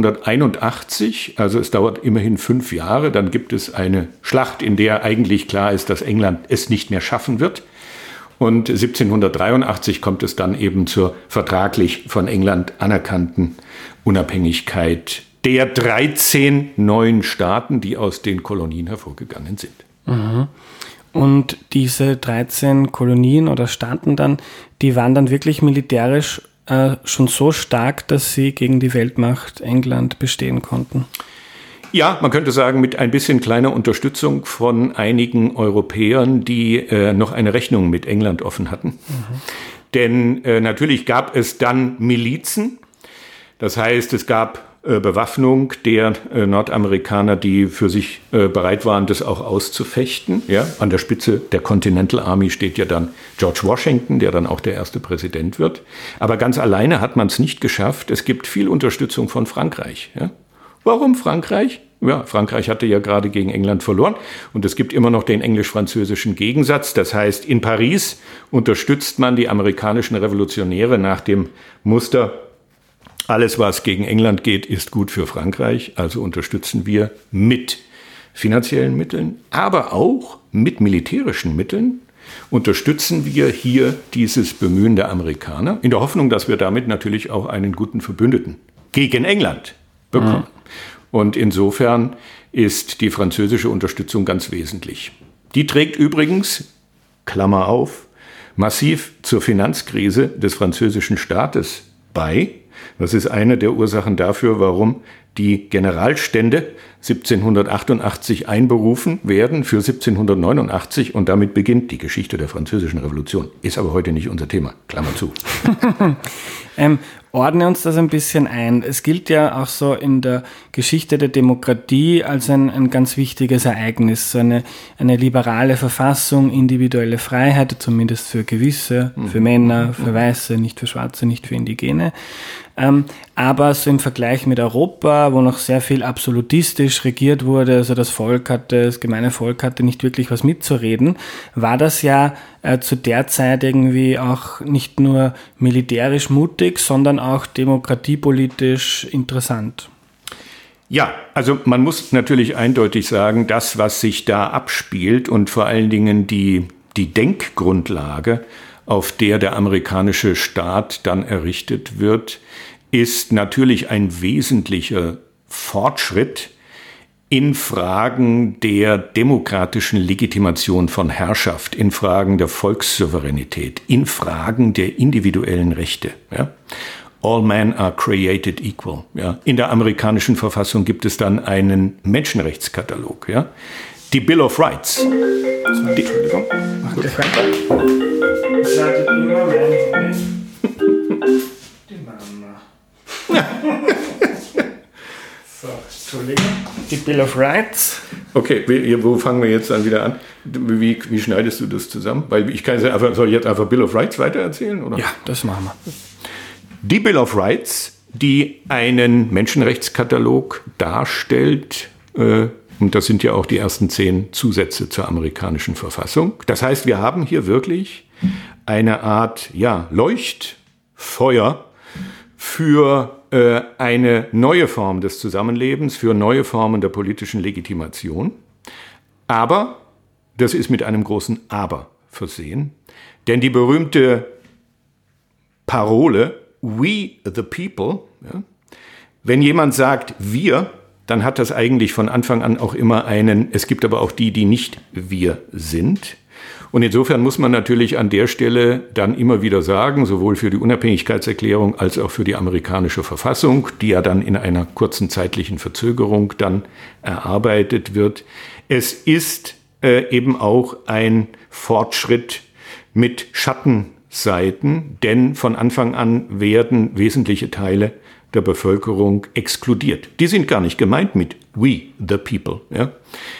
1781, also es dauert immerhin 5 Jahre, dann gibt es eine Schlacht, in der eigentlich klar ist, dass England es nicht mehr schaffen wird. Und 1783 kommt es dann eben zur vertraglich von England anerkannten Unabhängigkeit der 13 neuen Staaten, die aus den Kolonien hervorgegangen sind. Mhm. Und diese 13 Kolonien oder Staaten dann, die waren dann wirklich militärisch schon so stark, dass sie gegen die Weltmacht England bestehen konnten? Ja, man könnte sagen, mit ein bisschen kleiner Unterstützung von einigen Europäern, die noch eine Rechnung mit England offen hatten. Mhm. Denn natürlich gab es dann Milizen. Das heißt, es gab Bewaffnung der Nordamerikaner, die für sich bereit waren, das auch auszufechten. Ja, an der Spitze der Continental Army steht ja dann George Washington, der dann auch der erste Präsident wird. Aber ganz alleine hat man es nicht geschafft. Es gibt viel Unterstützung von Frankreich. Ja. Warum Frankreich? Ja, Frankreich hatte ja gerade gegen England verloren und es gibt immer noch den englisch-französischen Gegensatz. Das heißt, in Paris unterstützt man die amerikanischen Revolutionäre nach dem Muster, alles, was gegen England geht, ist gut für Frankreich. Also unterstützen wir mit finanziellen Mitteln, aber auch mit militärischen Mitteln. Unterstützen wir hier dieses Bemühen der Amerikaner, in der Hoffnung, dass wir damit natürlich auch einen guten Verbündeten gegen England bekommen. Und insofern ist die französische Unterstützung ganz wesentlich. Die trägt übrigens, Klammer auf, massiv zur Finanzkrise des französischen Staates bei. Das ist eine der Ursachen dafür, warum die Generalstände 1788 einberufen werden für 1789 und damit beginnt die Geschichte der Französischen Revolution. Ist aber heute nicht unser Thema. Klammer zu. Ordne uns das ein bisschen ein. Es gilt ja auch so in der Geschichte der Demokratie als ein ganz wichtiges Ereignis. So eine liberale Verfassung, individuelle Freiheit, zumindest für gewisse, für Männer, für Weiße, nicht für Schwarze, nicht für Indigene. Aber so im Vergleich mit Europa, wo noch sehr viel absolutistisch regiert wurde, also das gemeine Volk hatte nicht wirklich was mitzureden, war das ja zu der Zeit irgendwie auch nicht nur militärisch mutig, sondern auch demokratiepolitisch interessant. Ja, also man muss natürlich eindeutig sagen, das, was sich da abspielt und vor allen Dingen die Denkgrundlage, auf der amerikanische Staat dann errichtet wird, ist natürlich ein wesentlicher Fortschritt in Fragen der demokratischen Legitimation von Herrschaft, in Fragen der Volkssouveränität, in Fragen der individuellen Rechte. Ja? All men are created equal. Ja? In der amerikanischen Verfassung gibt es dann einen Menschenrechtskatalog. Ja? Die Bill of Rights. Entschuldigung. Die Mama. So, Entschuldigung. Die Bill of Rights. Okay, wo fangen wir jetzt dann wieder an? Wie schneidest du das zusammen? Weil ich kann soll ich jetzt einfach Bill of Rights weitererzählen? Oder? Ja, das machen wir. Die Bill of Rights, die einen Menschenrechtskatalog darstellt, und das sind ja auch die ersten 10 Zusätze zur amerikanischen Verfassung. Das heißt, wir haben hier wirklich eine Art Leuchtfeuer für eine neue Form des Zusammenlebens, für neue Formen der politischen Legitimation. Aber das ist mit einem großen Aber versehen. Denn die berühmte Parole We the People, ja, wenn jemand sagt wir, dann hat das eigentlich von Anfang an auch immer es gibt aber auch die nicht wir sind. Und insofern muss man natürlich an der Stelle dann immer wieder sagen, sowohl für die Unabhängigkeitserklärung als auch für die amerikanische Verfassung, die ja dann in einer kurzen zeitlichen Verzögerung dann erarbeitet wird, es ist eben auch ein Fortschritt mit Schattenseiten, denn von Anfang an werden wesentliche Teile der Bevölkerung exkludiert. Die sind gar nicht gemeint mit we the people. Ja?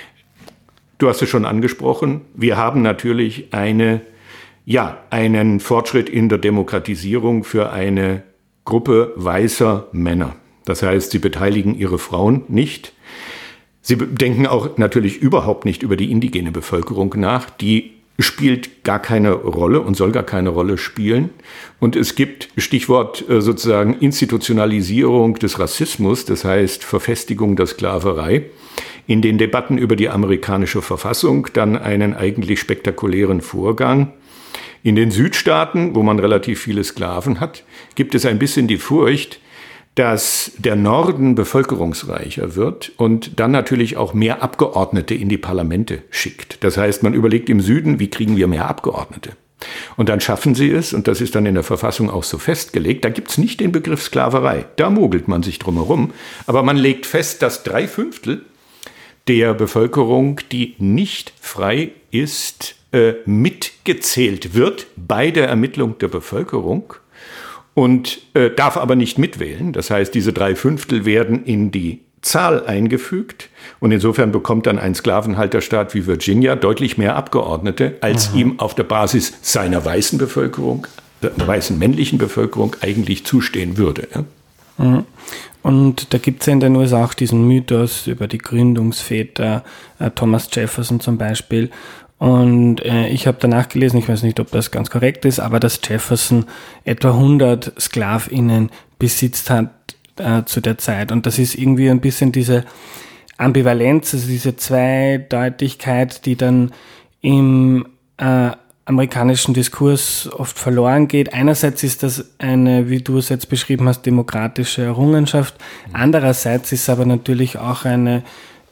Du hast es schon angesprochen, wir haben natürlich einen Fortschritt in der Demokratisierung für eine Gruppe weißer Männer. Das heißt, sie beteiligen ihre Frauen nicht. Sie denken auch natürlich überhaupt nicht über die indigene Bevölkerung nach, die spielt gar keine Rolle und soll gar keine Rolle spielen. Und es gibt, Stichwort sozusagen Institutionalisierung des Rassismus, das heißt Verfestigung der Sklaverei, in den Debatten über die amerikanische Verfassung dann einen eigentlich spektakulären Vorgang. In den Südstaaten, wo man relativ viele Sklaven hat, gibt es ein bisschen die Furcht, dass der Norden bevölkerungsreicher wird und dann natürlich auch mehr Abgeordnete in die Parlamente schickt. Das heißt, man überlegt im Süden, wie kriegen wir mehr Abgeordnete? Und dann schaffen sie es, und das ist dann in der Verfassung auch so festgelegt, da gibt's nicht den Begriff Sklaverei, da mogelt man sich drum herum, aber man legt fest, dass 3/5 der Bevölkerung, die nicht frei ist, mitgezählt wird bei der Ermittlung der Bevölkerung. Und darf aber nicht mitwählen. Das heißt, diese 3/5 werden in die Zahl eingefügt. Und insofern bekommt dann ein Sklavenhalterstaat wie Virginia deutlich mehr Abgeordnete, als ihm auf der Basis seiner weißen Bevölkerung, der weißen männlichen Bevölkerung eigentlich zustehen würde. Ja? Und da gibt es ja in den USA auch diesen Mythos über die Gründungsväter, Thomas Jefferson zum Beispiel. Und ich habe danach gelesen, ich weiß nicht, ob das ganz korrekt ist, aber dass Jefferson etwa 100 SklavInnen besitzt hat zu der Zeit. Und das ist irgendwie ein bisschen diese Ambivalenz, also diese Zweideutigkeit, die dann im amerikanischen Diskurs oft verloren geht. Einerseits ist das eine, wie du es jetzt beschrieben hast, demokratische Errungenschaft. Andererseits ist es aber natürlich auch eine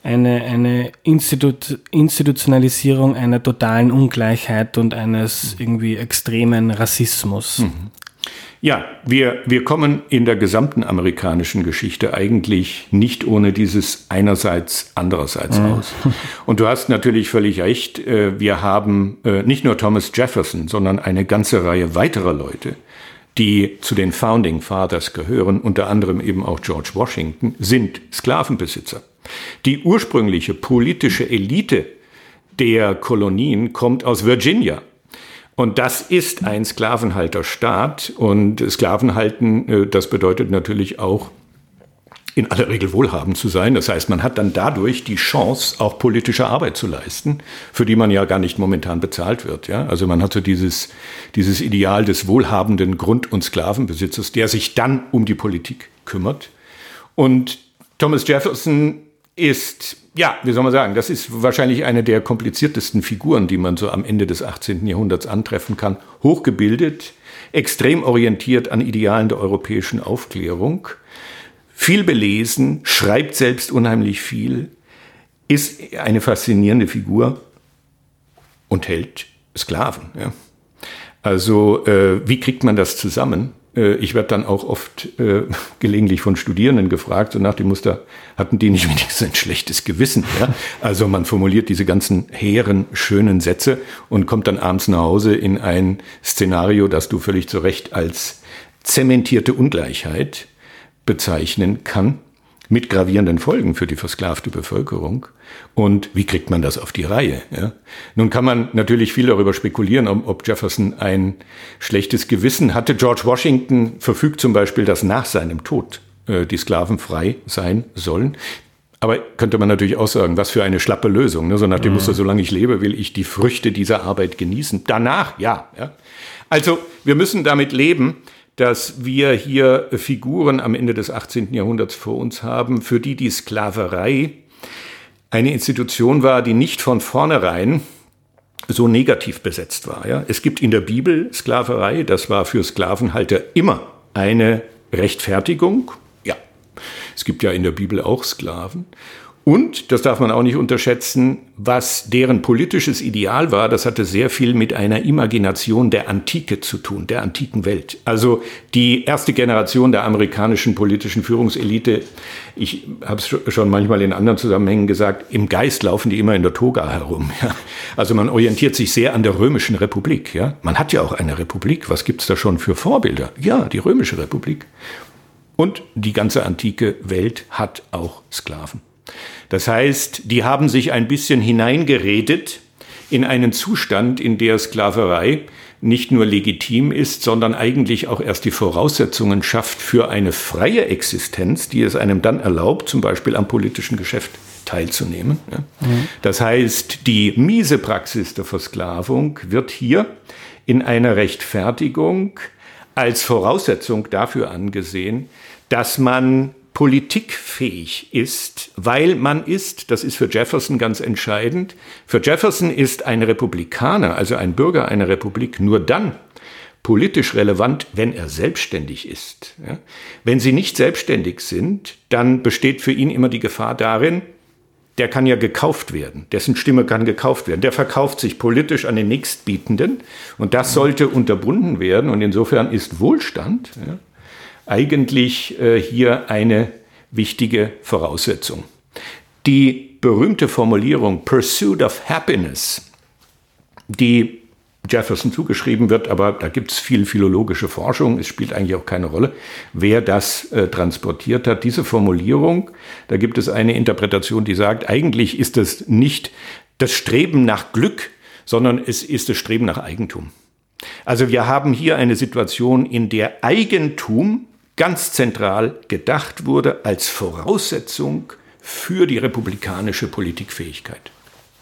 Institutionalisierung einer totalen Ungleichheit und eines irgendwie extremen Rassismus. Ja, wir kommen in der gesamten amerikanischen Geschichte eigentlich nicht ohne dieses einerseits, andererseits aus. Und du hast natürlich völlig recht, wir haben nicht nur Thomas Jefferson, sondern eine ganze Reihe weiterer Leute, die zu den Founding Fathers gehören, unter anderem eben auch George Washington, sind Sklavenbesitzer. Die ursprüngliche politische Elite der Kolonien kommt aus Virginia. Und das ist ein Sklavenhalterstaat. Und Sklavenhalten, das bedeutet natürlich auch, in aller Regel wohlhabend zu sein. Das heißt, man hat dann dadurch die Chance, auch politische Arbeit zu leisten, für die man ja gar nicht momentan bezahlt wird. Ja? Also man hat so dieses Ideal des wohlhabenden Grund- und Sklavenbesitzers, der sich dann um die Politik kümmert. Und Thomas Jefferson ist, ja, wie soll man sagen, das ist wahrscheinlich eine der kompliziertesten Figuren, die man so am Ende des 18. Jahrhunderts antreffen kann. Hochgebildet, extrem orientiert an Idealen der europäischen Aufklärung, viel belesen, schreibt selbst unheimlich viel, ist eine faszinierende Figur und hält Sklaven. Ja. Also wie kriegt man das zusammen? Ich werde dann auch oft gelegentlich von Studierenden gefragt, so nach dem Muster, hatten die nicht wenigstens ein schlechtes Gewissen? Ja? Also man formuliert diese ganzen hehren, schönen Sätze und kommt dann abends nach Hause in ein Szenario, das du völlig zu Recht als zementierte Ungleichheit bezeichnen kann, mit gravierenden Folgen für die versklavte Bevölkerung. Und wie kriegt man das auf die Reihe? Ja? Nun kann man natürlich viel darüber spekulieren, ob Jefferson ein schlechtes Gewissen hatte. George Washington verfügt zum Beispiel, dass nach seinem Tod die Sklaven frei sein sollen. Aber könnte man natürlich auch sagen, was für eine schlappe Lösung. Ne? So nach dem Muster, solange ich lebe, will ich die Früchte dieser Arbeit genießen. Danach, ja. Also wir müssen damit leben, dass wir hier Figuren am Ende des 18. Jahrhunderts vor uns haben, für die Sklaverei eine Institution war, die nicht von vornherein so negativ besetzt war. Ja? Es gibt in der Bibel Sklaverei, das war für Sklavenhalter immer eine Rechtfertigung. Ja, es gibt ja in der Bibel auch Sklaven. Und, das darf man auch nicht unterschätzen, was deren politisches Ideal war, das hatte sehr viel mit einer Imagination der Antike zu tun, der antiken Welt. Also die erste Generation der amerikanischen politischen Führungselite, ich habe es schon manchmal in anderen Zusammenhängen gesagt, im Geist laufen die immer in der Toga herum. Ja. Also man orientiert sich sehr an der Römischen Republik. Ja. Man hat ja auch eine Republik, was gibt's da schon für Vorbilder? Ja, die Römische Republik. Und die ganze antike Welt hat auch Sklaven. Das heißt, die haben sich ein bisschen hineingeredet in einen Zustand, in der Sklaverei nicht nur legitim ist, sondern eigentlich auch erst die Voraussetzungen schafft für eine freie Existenz, die es einem dann erlaubt, zum Beispiel am politischen Geschäft teilzunehmen. Das heißt, die miese Praxis der Versklavung wird hier in einer Rechtfertigung als Voraussetzung dafür angesehen, dass man politikfähig ist, weil man ist, das ist für Jefferson ganz entscheidend, für Jefferson ist ein Republikaner, also ein Bürger einer Republik, nur dann politisch relevant, wenn er selbstständig ist. Ja? Wenn sie nicht selbstständig sind, dann besteht für ihn immer die Gefahr darin, der kann ja gekauft werden, dessen Stimme kann gekauft werden, der verkauft sich politisch an den Nächstbietenden und das sollte unterbunden werden und insofern ist Wohlstand eigentlich hier eine wichtige Voraussetzung. Die berühmte Formulierung Pursuit of Happiness, die Jefferson zugeschrieben wird, aber da gibt es viel philologische Forschung, es spielt eigentlich auch keine Rolle, wer das transportiert hat. Diese Formulierung, da gibt es eine Interpretation, die sagt, eigentlich ist es nicht das Streben nach Glück, sondern es ist das Streben nach Eigentum. Also wir haben hier eine Situation, in der Eigentum ganz zentral gedacht wurde als Voraussetzung für die republikanische Politikfähigkeit.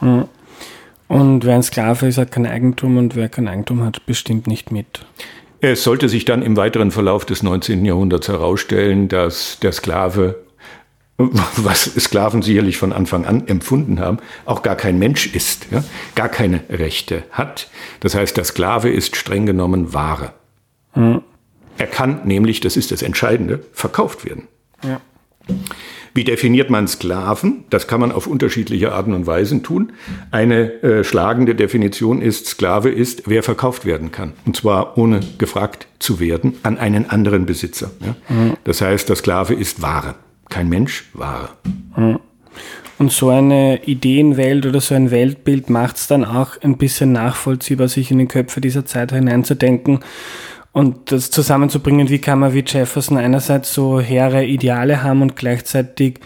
Und wer ein Sklave ist, hat kein Eigentum und wer kein Eigentum hat, bestimmt nicht mit. Es sollte sich dann im weiteren Verlauf des 19. Jahrhunderts herausstellen, dass der Sklave, was Sklaven sicherlich von Anfang an empfunden haben, auch gar kein Mensch ist, ja, gar keine Rechte hat. Das heißt, der Sklave ist streng genommen Ware. Er kann nämlich, das ist das Entscheidende, verkauft werden. Ja. Wie definiert man Sklaven? Das kann man auf unterschiedliche Arten und Weisen tun. Eine schlagende Definition ist, Sklave ist, wer verkauft werden kann. Und zwar ohne gefragt zu werden an einen anderen Besitzer. Ja? Das heißt, der Sklave ist Ware. Kein Mensch, Ware. Und so eine Ideenwelt oder so ein Weltbild macht es dann auch ein bisschen nachvollziehbar, sich in die Köpfe dieser Zeit hineinzudenken und das zusammenzubringen, wie kann man wie Jefferson einerseits so hehre Ideale haben und gleichzeitig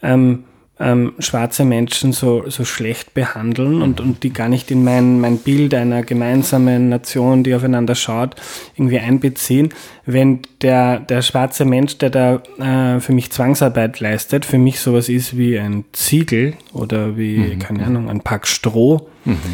schwarze Menschen so schlecht behandeln und die gar nicht in mein Bild einer gemeinsamen Nation, die aufeinander schaut, irgendwie einbeziehen. Wenn der schwarze Mensch, der da für mich Zwangsarbeit leistet, für mich sowas ist wie ein Ziegel oder wie, keine Ahnung, ein Pack Stroh,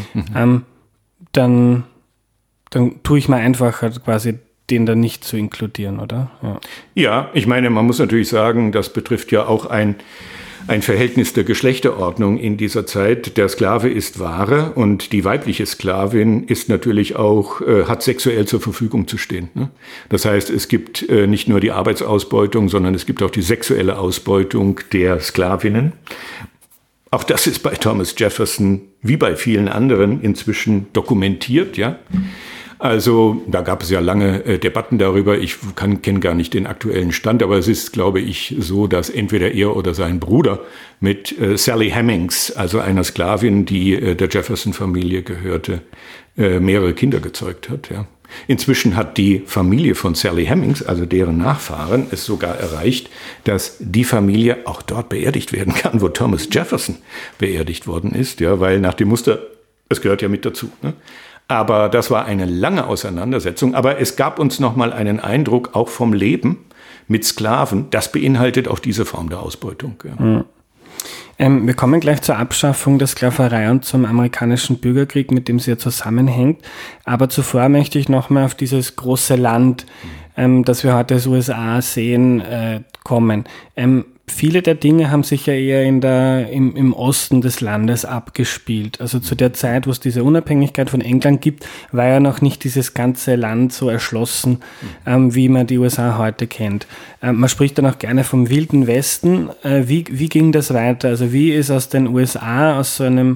dann tue ich mir einfacher, quasi den dann nicht zu inkludieren, oder? Ja, ich meine, man muss natürlich sagen, das betrifft ja auch ein Verhältnis der Geschlechterordnung in dieser Zeit. Der Sklave ist Ware und die weibliche Sklavin ist natürlich auch, hat sexuell zur Verfügung zu stehen. Ne? Das heißt, es gibt nicht nur die Arbeitsausbeutung, sondern es gibt auch die sexuelle Ausbeutung der Sklavinnen. Auch das ist bei Thomas Jefferson wie bei vielen anderen inzwischen dokumentiert, ja. Also da gab es ja lange Debatten darüber. Ich kenne gar nicht den aktuellen Stand, aber es ist, glaube ich, so, dass entweder er oder sein Bruder mit Sally Hemings, also einer Sklavin, die der Jefferson-Familie gehörte, mehrere Kinder gezeugt hat. Ja. Inzwischen hat die Familie von Sally Hemings, also deren Nachfahren, es sogar erreicht, dass die Familie auch dort beerdigt werden kann, wo Thomas Jefferson beerdigt worden ist, ja, weil nach dem Muster, es gehört ja mit dazu, ne? Aber das war eine lange Auseinandersetzung. Aber es gab uns nochmal einen Eindruck auch vom Leben mit Sklaven. Das beinhaltet auch diese Form der Ausbeutung. Ja. Wir kommen gleich zur Abschaffung der Sklaverei und zum amerikanischen Bürgerkrieg, mit dem sie ja zusammenhängt. Aber zuvor möchte ich nochmal auf dieses große Land, das wir heute als USA sehen, kommen. viele der Dinge haben sich ja eher im Osten des Landes abgespielt. Also zu der Zeit, wo es diese Unabhängigkeit von England gibt, war ja noch nicht dieses ganze Land so erschlossen, wie man die USA heute kennt. Man spricht dann auch gerne vom Wilden Westen. Wie ging das weiter? Also wie ist aus den USA, aus so einem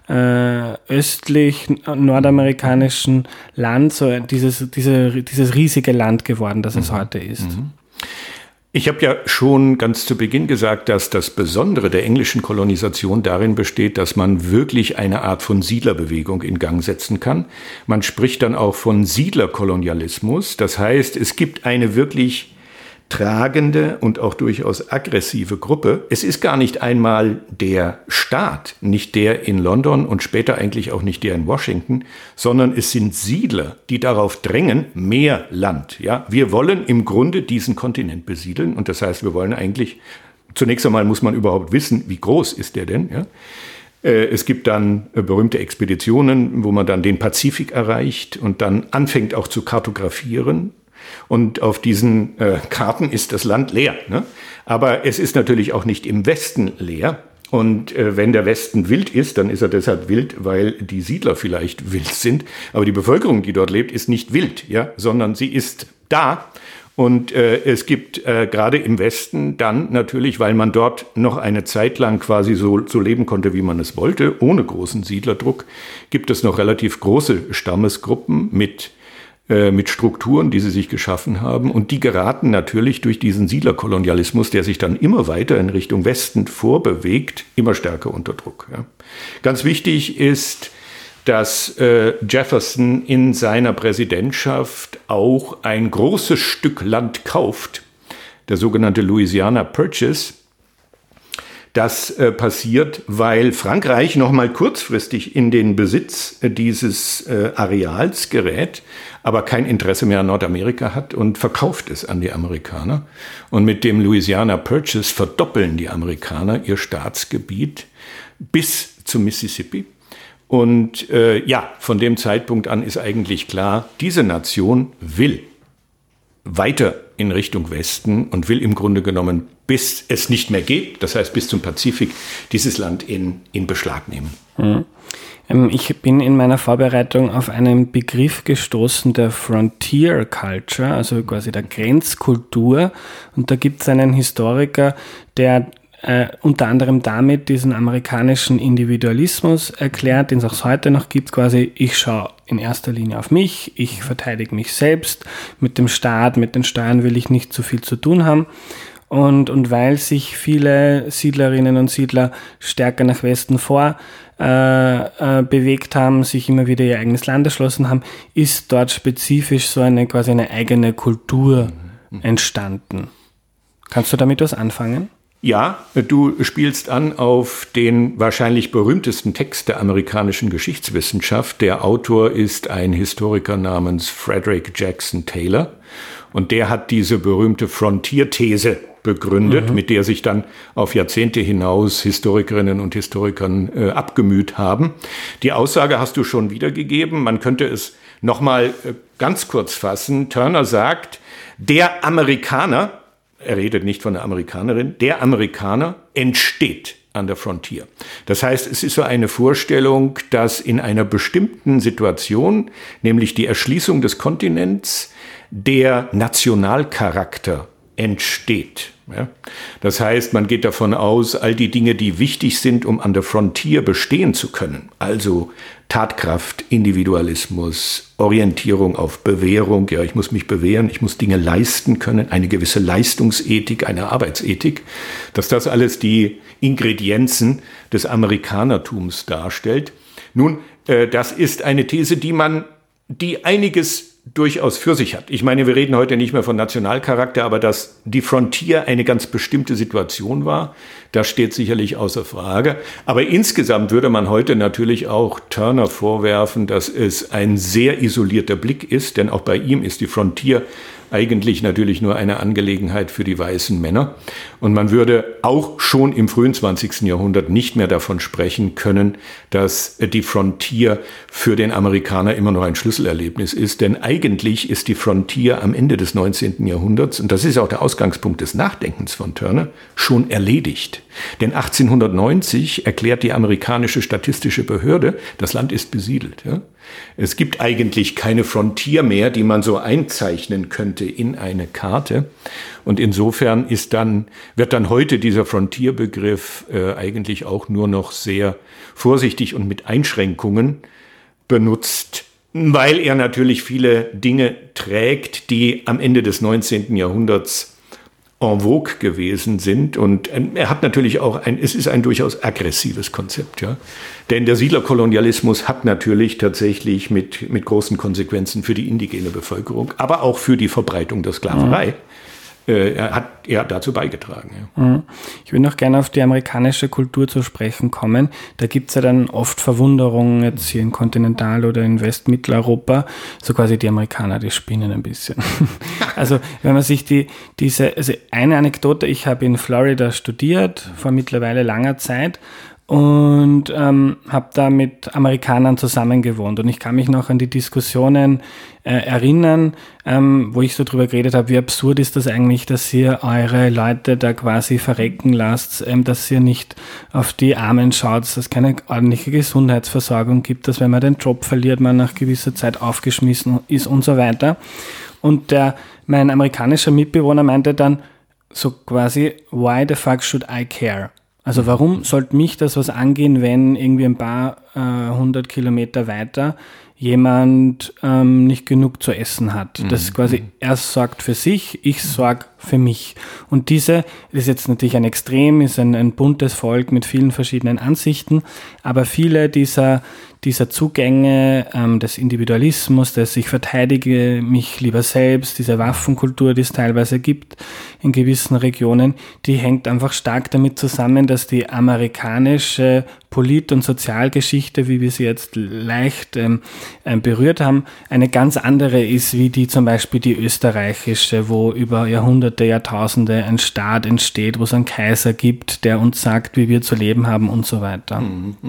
östlich nordamerikanischen Land so dieses riesige Land geworden, das es heute ist? Ich habe ja schon ganz zu Beginn gesagt, dass das Besondere der englischen Kolonisation darin besteht, dass man wirklich eine Art von Siedlerbewegung in Gang setzen kann. Man spricht dann auch von Siedlerkolonialismus. Das heißt, es gibt eine wirklich tragende und auch durchaus aggressive Gruppe. Es ist gar nicht einmal der Staat, nicht der in London und später eigentlich auch nicht der in Washington, sondern es sind Siedler, die darauf drängen, mehr Land. Ja, wir wollen im Grunde diesen Kontinent besiedeln und das heißt, wir wollen eigentlich, zunächst einmal muss man überhaupt wissen, wie groß ist der denn, ja? Es gibt dann berühmte Expeditionen, wo man dann den Pazifik erreicht und dann anfängt auch zu kartografieren. Und auf diesen Karten ist das Land leer. Ne? Aber es ist natürlich auch nicht im Westen leer. Und wenn der Westen wild ist, dann ist er deshalb wild, weil die Siedler vielleicht wild sind. Aber die Bevölkerung, die dort lebt, ist nicht wild, ja, sondern sie ist da. Und es gibt gerade im Westen dann natürlich, weil man dort noch eine Zeit lang quasi so leben konnte, wie man es wollte, ohne großen Siedlerdruck, gibt es noch relativ große Stammesgruppen mit Strukturen, die sie sich geschaffen haben. Und die geraten natürlich durch diesen Siedlerkolonialismus, der sich dann immer weiter in Richtung Westen vorbewegt, immer stärker unter Druck. Ja. Ganz wichtig ist, dass Jefferson in seiner Präsidentschaft auch ein großes Stück Land kauft, der sogenannte Louisiana Purchase. Das passiert, weil Frankreich noch mal kurzfristig in den Besitz dieses Areals gerät, aber kein Interesse mehr an Nordamerika hat und verkauft es an die Amerikaner. Und mit dem Louisiana Purchase verdoppeln die Amerikaner ihr Staatsgebiet bis zum Mississippi. Und von dem Zeitpunkt an ist eigentlich klar, diese Nation will weiter in Richtung Westen und will im Grunde genommen, bis es nicht mehr geht, das heißt bis zum Pazifik, dieses Land in Beschlag nehmen. Ich bin in meiner Vorbereitung auf einen Begriff gestoßen, der Frontier Culture, also quasi der Grenzkultur. Und da gibt es einen Historiker, der unter anderem damit diesen amerikanischen Individualismus erklärt, den es auch heute noch gibt, quasi ich schaue in erster Linie auf mich, ich verteidige mich selbst, mit dem Staat, mit den Steuern will ich nicht so viel zu tun haben. Und weil sich viele Siedlerinnen und Siedler stärker nach Westen bewegt haben, sich immer wieder ihr eigenes Land erschlossen haben, ist dort spezifisch so quasi eine eigene Kultur entstanden. Kannst du damit was anfangen? Ja, du spielst an auf den wahrscheinlich berühmtesten Text der amerikanischen Geschichtswissenschaft. Der Autor ist ein Historiker namens Frederick Jackson Taylor und der hat diese berühmte Frontier-These begründet, mit der sich dann auf Jahrzehnte hinaus Historikerinnen und Historikern abgemüht haben. Die Aussage hast du schon wiedergegeben. Man könnte es nochmal ganz kurz fassen. Turner sagt, der Amerikaner, er redet nicht von der Amerikanerin, der Amerikaner entsteht an der Frontier. Das heißt, es ist so eine Vorstellung, dass in einer bestimmten Situation, nämlich die Erschließung des Kontinents, der Nationalcharakter entsteht. Ja? Das heißt, man geht davon aus, all die Dinge, die wichtig sind, um an der Frontier bestehen zu können, also Tatkraft, Individualismus, Orientierung auf Bewährung, ja, ich muss mich bewähren, ich muss Dinge leisten können, eine gewisse Leistungsethik, eine Arbeitsethik, dass das alles die Ingredienzen des Amerikanertums darstellt. Nun, das ist eine These, die einiges durchaus für sich hat. Ich meine, wir reden heute nicht mehr von Nationalcharakter, aber dass die Frontier eine ganz bestimmte Situation war, das steht sicherlich außer Frage. Aber insgesamt würde man heute natürlich auch Turner vorwerfen, dass es ein sehr isolierter Blick ist, denn auch bei ihm ist die Frontier eigentlich natürlich nur eine Angelegenheit für die weißen Männer. Und man würde auch schon im frühen 20. Jahrhundert nicht mehr davon sprechen können, dass die Frontier für den Amerikaner immer noch ein Schlüsselerlebnis ist. Denn eigentlich ist die Frontier am Ende des 19. Jahrhunderts, und das ist auch der Ausgangspunkt des Nachdenkens von Turner, schon erledigt. Denn 1890 erklärt die amerikanische statistische Behörde, das Land ist besiedelt. Ja? Es gibt eigentlich keine Frontier mehr, die man so einzeichnen könnte in eine Karte. Und insofern wird dann heute dieser Frontierbegriff eigentlich auch nur noch sehr vorsichtig und mit Einschränkungen benutzt, weil er natürlich viele Dinge trägt, die am Ende des 19. Jahrhunderts en vogue gewesen sind. Und er hat natürlich auch es ist ein durchaus aggressives Konzept, ja. Denn der Siedlerkolonialismus hat natürlich tatsächlich mit großen Konsequenzen für die indigene Bevölkerung, aber auch für die Verbreitung der Sklaverei, hat er dazu beigetragen. Ja. Ich will noch gerne auf die amerikanische Kultur zu sprechen kommen. Da gibt es ja dann oft Verwunderungen jetzt hier in Kontinental- oder in Westmitteleuropa, so quasi die Amerikaner, die spinnen ein bisschen. Also wenn man sich also eine Anekdote, ich habe in Florida studiert, vor mittlerweile langer Zeit, und habe da mit Amerikanern zusammengewohnt. Und ich kann mich noch an die Diskussionen erinnern, wo ich so drüber geredet habe, wie absurd ist das eigentlich, dass ihr eure Leute da quasi verrecken lasst, dass ihr nicht auf die Armen schaut, dass es keine ordentliche Gesundheitsversorgung gibt, dass wenn man den Job verliert, man nach gewisser Zeit aufgeschmissen ist und so weiter. Und mein amerikanischer Mitbewohner meinte dann so quasi, why the fuck should I care? Also warum sollte mich das was angehen, wenn irgendwie ein paar 100 Kilometer weiter jemand nicht genug zu essen hat? Das ist quasi, er sorgt für sich, ich sorge für mich. Und das ist jetzt natürlich ein Extrem, ist ein buntes Volk mit vielen verschiedenen Ansichten, aber viele dieser Zugänge des Individualismus, des ich verteidige mich lieber selbst, diese Waffenkultur, die es teilweise gibt in gewissen Regionen, die hängt einfach stark damit zusammen, dass die amerikanische Polit- und Sozialgeschichte, wie wir sie jetzt leicht berührt haben, eine ganz andere ist, wie die zum Beispiel die österreichische, wo über Jahrhunderte, Jahrtausende ein Staat entsteht, wo es einen Kaiser gibt, der uns sagt, wie wir zu leben haben und so weiter.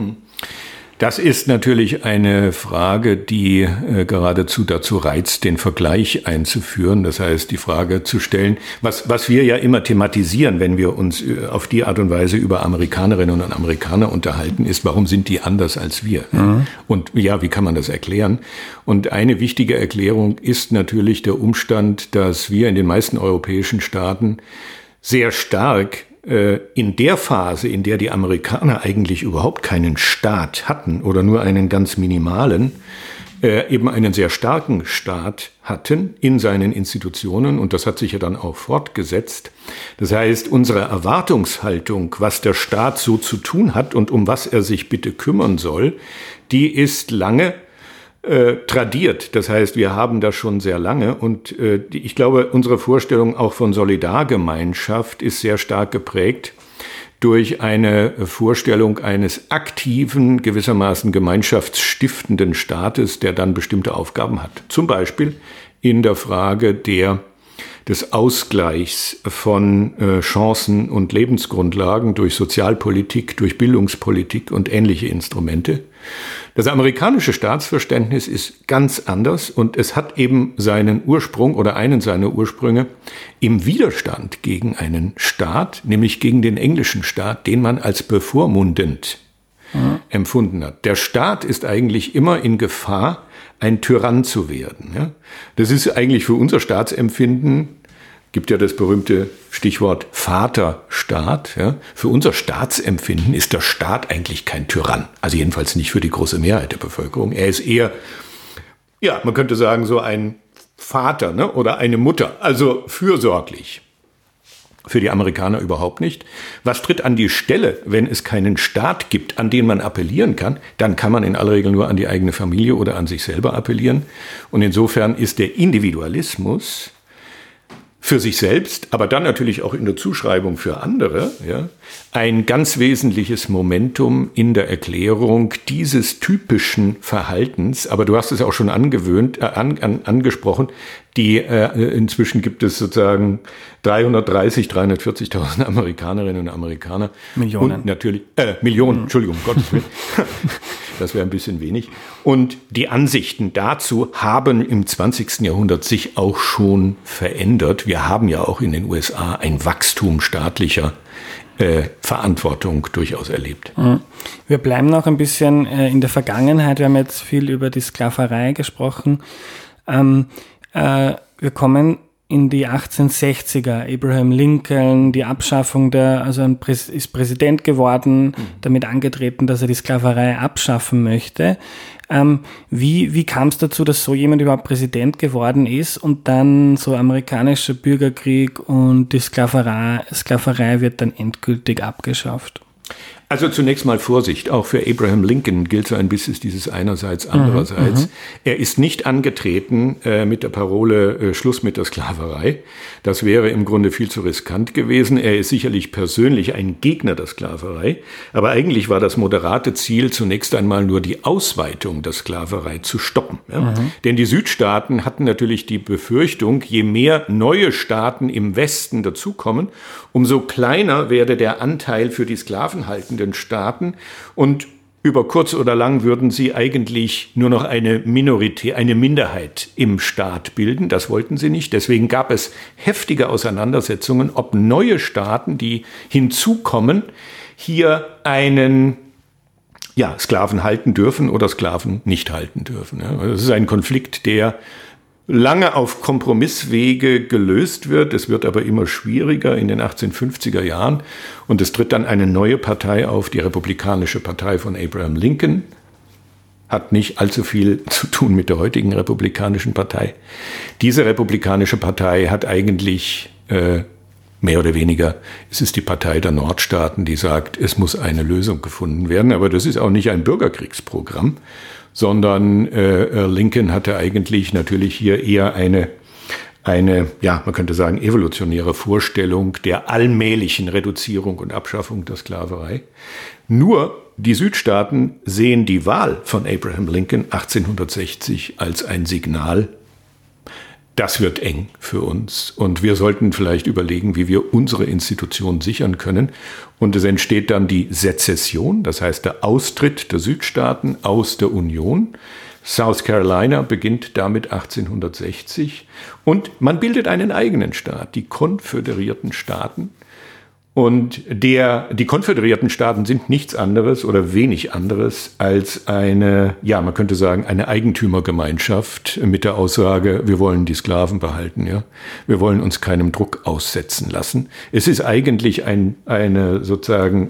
Das ist natürlich eine Frage, die geradezu dazu reizt, den Vergleich einzuführen. Das heißt, die Frage zu stellen, was wir ja immer thematisieren, wenn wir uns auf die Art und Weise über Amerikanerinnen und Amerikaner unterhalten, ist, warum sind die anders als wir? Mhm. Und ja, wie kann man das erklären? Und eine wichtige Erklärung ist natürlich der Umstand, dass wir in den meisten europäischen Staaten sehr stark in der Phase, in der die Amerikaner eigentlich überhaupt keinen Staat hatten oder nur einen ganz minimalen, eben einen sehr starken Staat hatten in seinen Institutionen, und das hat sich ja dann auch fortgesetzt. Das heißt, unsere Erwartungshaltung, was der Staat so zu tun hat und um was er sich bitte kümmern soll, die ist lange tradiert. Das heißt, wir haben das schon sehr lange, und ich glaube, unsere Vorstellung auch von Solidargemeinschaft ist sehr stark geprägt durch eine Vorstellung eines aktiven, gewissermaßen gemeinschaftsstiftenden Staates, der dann bestimmte Aufgaben hat. Zum Beispiel in der Frage des Ausgleichs von Chancen und Lebensgrundlagen durch Sozialpolitik, durch Bildungspolitik und ähnliche Instrumente. Das amerikanische Staatsverständnis ist ganz anders, und es hat eben seinen Ursprung oder einen seiner Ursprünge im Widerstand gegen einen Staat, nämlich gegen den englischen Staat, den man als bevormundend empfunden hat. Der Staat ist eigentlich immer in Gefahr, ein Tyrann zu werden. Ja? Das ist eigentlich für unser Staatsempfinden, gibt ja das berühmte Stichwort Vaterstaat. Ja? Für unser Staatsempfinden ist der Staat eigentlich kein Tyrann. Also jedenfalls nicht für die große Mehrheit der Bevölkerung. Er ist eher, ja, man könnte sagen, so ein Vater, ne? Oder eine Mutter, also fürsorglich. Für die Amerikaner überhaupt nicht. Was tritt an die Stelle, wenn es keinen Staat gibt, an den man appellieren kann? Dann kann man in aller Regel nur an die eigene Familie oder an sich selber appellieren. Und insofern ist der Individualismus für sich selbst, aber dann natürlich auch in der Zuschreibung für andere, ja, ein ganz wesentliches Momentum in der Erklärung dieses typischen Verhaltens. Aber du hast es auch schon angesprochen. Inzwischen gibt es sozusagen 340.000 Amerikanerinnen und Amerikaner. Millionen. Und natürlich, Millionen, Entschuldigung, Gottes Willen. Das wäre ein bisschen wenig. Und die Ansichten dazu haben im 20. Jahrhundert sich auch schon verändert. Wir haben ja auch in den USA ein Wachstum staatlicher Verantwortung durchaus erlebt. Wir bleiben noch ein bisschen in der Vergangenheit. Wir haben jetzt viel über die Sklaverei gesprochen. Wir kommen in die 1860er. Abraham Lincoln, die Abschaffung ist Präsident geworden, damit angetreten, dass er die Sklaverei abschaffen möchte. Wie kam es dazu, dass so jemand überhaupt Präsident geworden ist und dann so amerikanischer Bürgerkrieg und die Sklaverei wird dann endgültig abgeschafft? Also zunächst mal Vorsicht, auch für Abraham Lincoln gilt so ein bisschen dieses einerseits, andererseits. Er ist nicht angetreten mit der Parole Schluss mit der Sklaverei. Das wäre im Grunde viel zu riskant gewesen. Er ist sicherlich persönlich ein Gegner der Sklaverei, aber eigentlich war das moderate Ziel zunächst einmal nur die Ausweitung der Sklaverei zu stoppen. Ja? Denn die Südstaaten hatten natürlich die Befürchtung, je mehr neue Staaten im Westen dazukommen, umso kleiner werde der Anteil für die sklavenhaltenden Staaten und über kurz oder lang würden sie eigentlich nur noch eine Minderheit im Staat bilden. Das wollten sie nicht. Deswegen gab es heftige Auseinandersetzungen, ob neue Staaten, die hinzukommen, hier einen Sklaven halten dürfen oder Sklaven nicht halten dürfen. Das ist ein Konflikt, der lange auf Kompromisswege gelöst wird. Es wird aber immer schwieriger in den 1850er Jahren. Und es tritt dann eine neue Partei auf, die Republikanische Partei von Abraham Lincoln. Hat nicht allzu viel zu tun mit der heutigen Republikanischen Partei. Diese Republikanische Partei hat eigentlich mehr oder weniger, es ist die Partei der Nordstaaten, die sagt, es muss eine Lösung gefunden werden. Aber das ist auch nicht ein Bürgerkriegsprogramm, sondern Lincoln hatte eigentlich natürlich hier eher eine, man könnte sagen, evolutionäre Vorstellung der allmählichen Reduzierung und Abschaffung der Sklaverei. Nur die Südstaaten sehen die Wahl von Abraham Lincoln 1860 als ein Signal, das wird eng für uns und wir sollten vielleicht überlegen, wie wir unsere Institutionen sichern können. Und es entsteht dann die Sezession, das heißt der Austritt der Südstaaten aus der Union. South Carolina beginnt damit 1860 und man bildet einen eigenen Staat, die Konföderierten Staaten. Und die konföderierten Staaten sind nichts anderes oder wenig anderes als eine, man könnte sagen, eine Eigentümergemeinschaft mit der Aussage, wir wollen die Sklaven behalten, ja. Wir wollen uns keinem Druck aussetzen lassen. Es ist eigentlich eine sozusagen,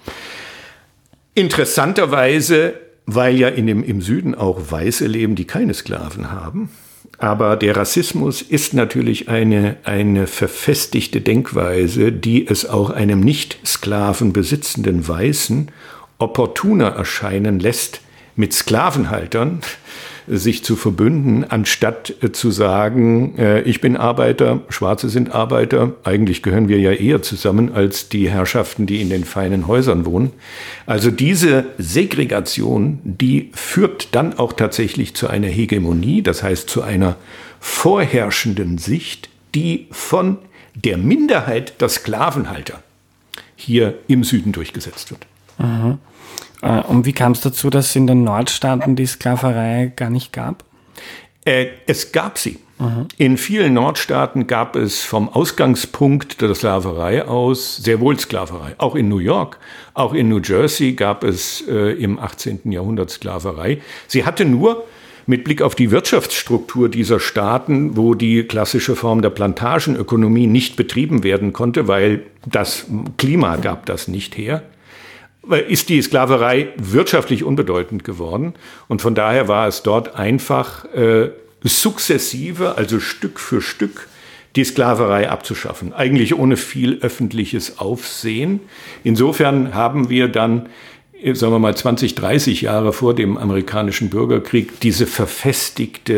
interessanterweise, weil ja im Süden auch Weiße leben, die keine Sklaven haben. Aber der Rassismus ist natürlich eine verfestigte Denkweise, die es auch einem nicht Sklaven besitzenden Weißen opportuner erscheinen lässt, mit Sklavenhaltern sich zu verbünden, anstatt zu sagen, ich bin Arbeiter, Schwarze sind Arbeiter, eigentlich gehören wir ja eher zusammen als die Herrschaften, die in den feinen Häusern wohnen. Also diese Segregation, die führt dann auch tatsächlich zu einer Hegemonie, das heißt zu einer vorherrschenden Sicht, die von der Minderheit der Sklavenhalter hier im Süden durchgesetzt wird. Mhm. Und wie kam es dazu, dass es in den Nordstaaten die Sklaverei gar nicht gab? Es gab sie. In vielen Nordstaaten gab es vom Ausgangspunkt der Sklaverei aus sehr wohl Sklaverei. Auch in New York, auch in New Jersey gab es im 18. Jahrhundert Sklaverei. Sie hatte nur mit Blick auf die Wirtschaftsstruktur dieser Staaten, wo die klassische Form der Plantagenökonomie nicht betrieben werden konnte, weil das Klima gab das nicht her, ist die Sklaverei wirtschaftlich unbedeutend geworden. Und von daher war es dort einfach sukzessive, also Stück für Stück, die Sklaverei abzuschaffen. Eigentlich ohne viel öffentliches Aufsehen. Insofern haben wir dann, sagen wir mal 20, 30 Jahre vor dem amerikanischen Bürgerkrieg, diese verfestigte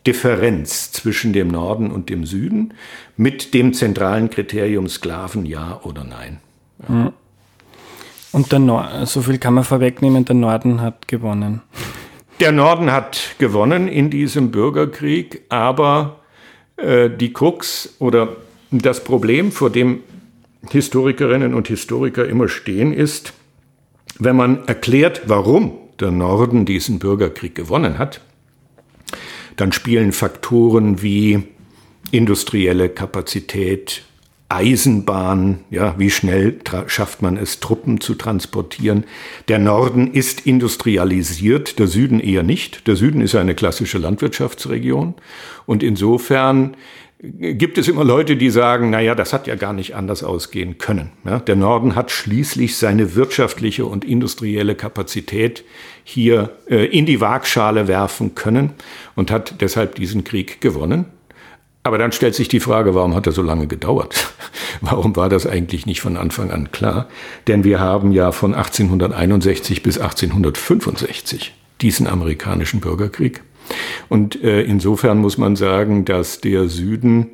Differenz zwischen dem Norden und dem Süden mit dem zentralen Kriterium Sklaven, ja oder nein. Ja. Und so viel kann man vorwegnehmen, der Norden hat gewonnen. Der Norden hat gewonnen in diesem Bürgerkrieg, aber die Krux oder das Problem, vor dem Historikerinnen und Historiker immer stehen, ist, wenn man erklärt, warum der Norden diesen Bürgerkrieg gewonnen hat, dann spielen Faktoren wie industrielle Kapazität, Eisenbahn, ja, wie schnell schafft man es, Truppen zu transportieren. Der Norden ist industrialisiert, der Süden eher nicht. Der Süden ist eine klassische Landwirtschaftsregion. Und insofern gibt es immer Leute, die sagen, naja, das hat ja gar nicht anders ausgehen können. Ja, der Norden hat schließlich seine wirtschaftliche und industrielle Kapazität hier in die Waagschale werfen können und hat deshalb diesen Krieg gewonnen. Aber dann stellt sich die Frage, warum hat er so lange gedauert? Warum war das eigentlich nicht von Anfang an klar? Denn wir haben ja von 1861 bis 1865 diesen amerikanischen Bürgerkrieg. Und insofern muss man sagen, dass der Süden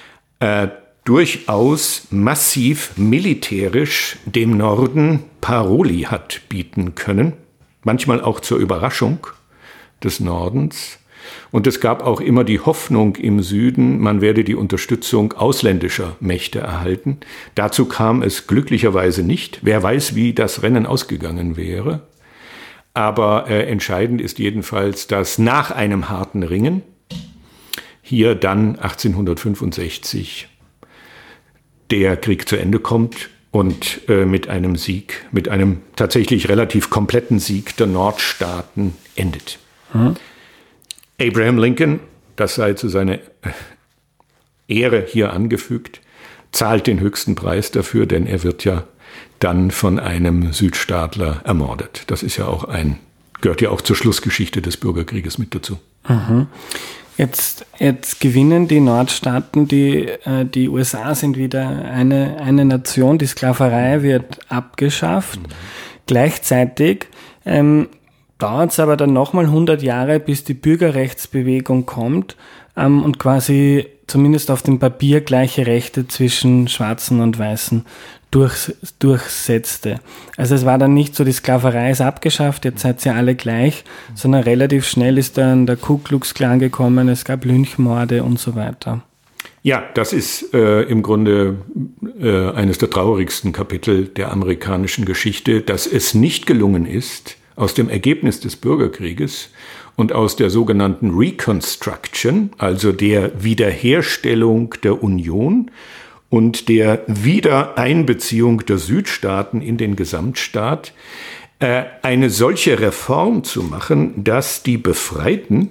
durchaus massiv militärisch dem Norden Paroli hat bieten können. Manchmal auch zur Überraschung des Nordens. Und es gab auch immer die Hoffnung im Süden, man werde die Unterstützung ausländischer Mächte erhalten. Dazu kam es glücklicherweise nicht. Wer weiß, wie das Rennen ausgegangen wäre. Aber entscheidend ist jedenfalls, dass nach einem harten Ringen hier dann 1865 der Krieg zu Ende kommt und mit einem Sieg, mit einem tatsächlich relativ kompletten Sieg der Nordstaaten endet. Abraham Lincoln, das sei zu seiner Ehre hier angefügt, zahlt den höchsten Preis dafür, denn er wird ja dann von einem Südstaatler ermordet. Das ist ja auch gehört ja auch zur Schlussgeschichte des Bürgerkrieges mit dazu. Jetzt gewinnen die Nordstaaten, die USA sind wieder eine Nation, die Sklaverei wird abgeschafft. Gleichzeitig dauert es aber dann nochmal 100 Jahre, bis die Bürgerrechtsbewegung kommt und quasi zumindest auf dem Papier gleiche Rechte zwischen Schwarzen und Weißen durchsetzte. Also es war dann nicht so, die Sklaverei ist abgeschafft, jetzt seid ihr alle gleich, sondern relativ schnell ist dann der Ku Klux Klan gekommen, es gab Lynchmorde und so weiter. Ja, das ist im Grunde eines der traurigsten Kapitel der amerikanischen Geschichte, dass es nicht gelungen ist, aus dem Ergebnis des Bürgerkrieges und aus der sogenannten Reconstruction, also der Wiederherstellung der Union und der Wiedereinbeziehung der Südstaaten in den Gesamtstaat, eine solche Reform zu machen, dass die befreiten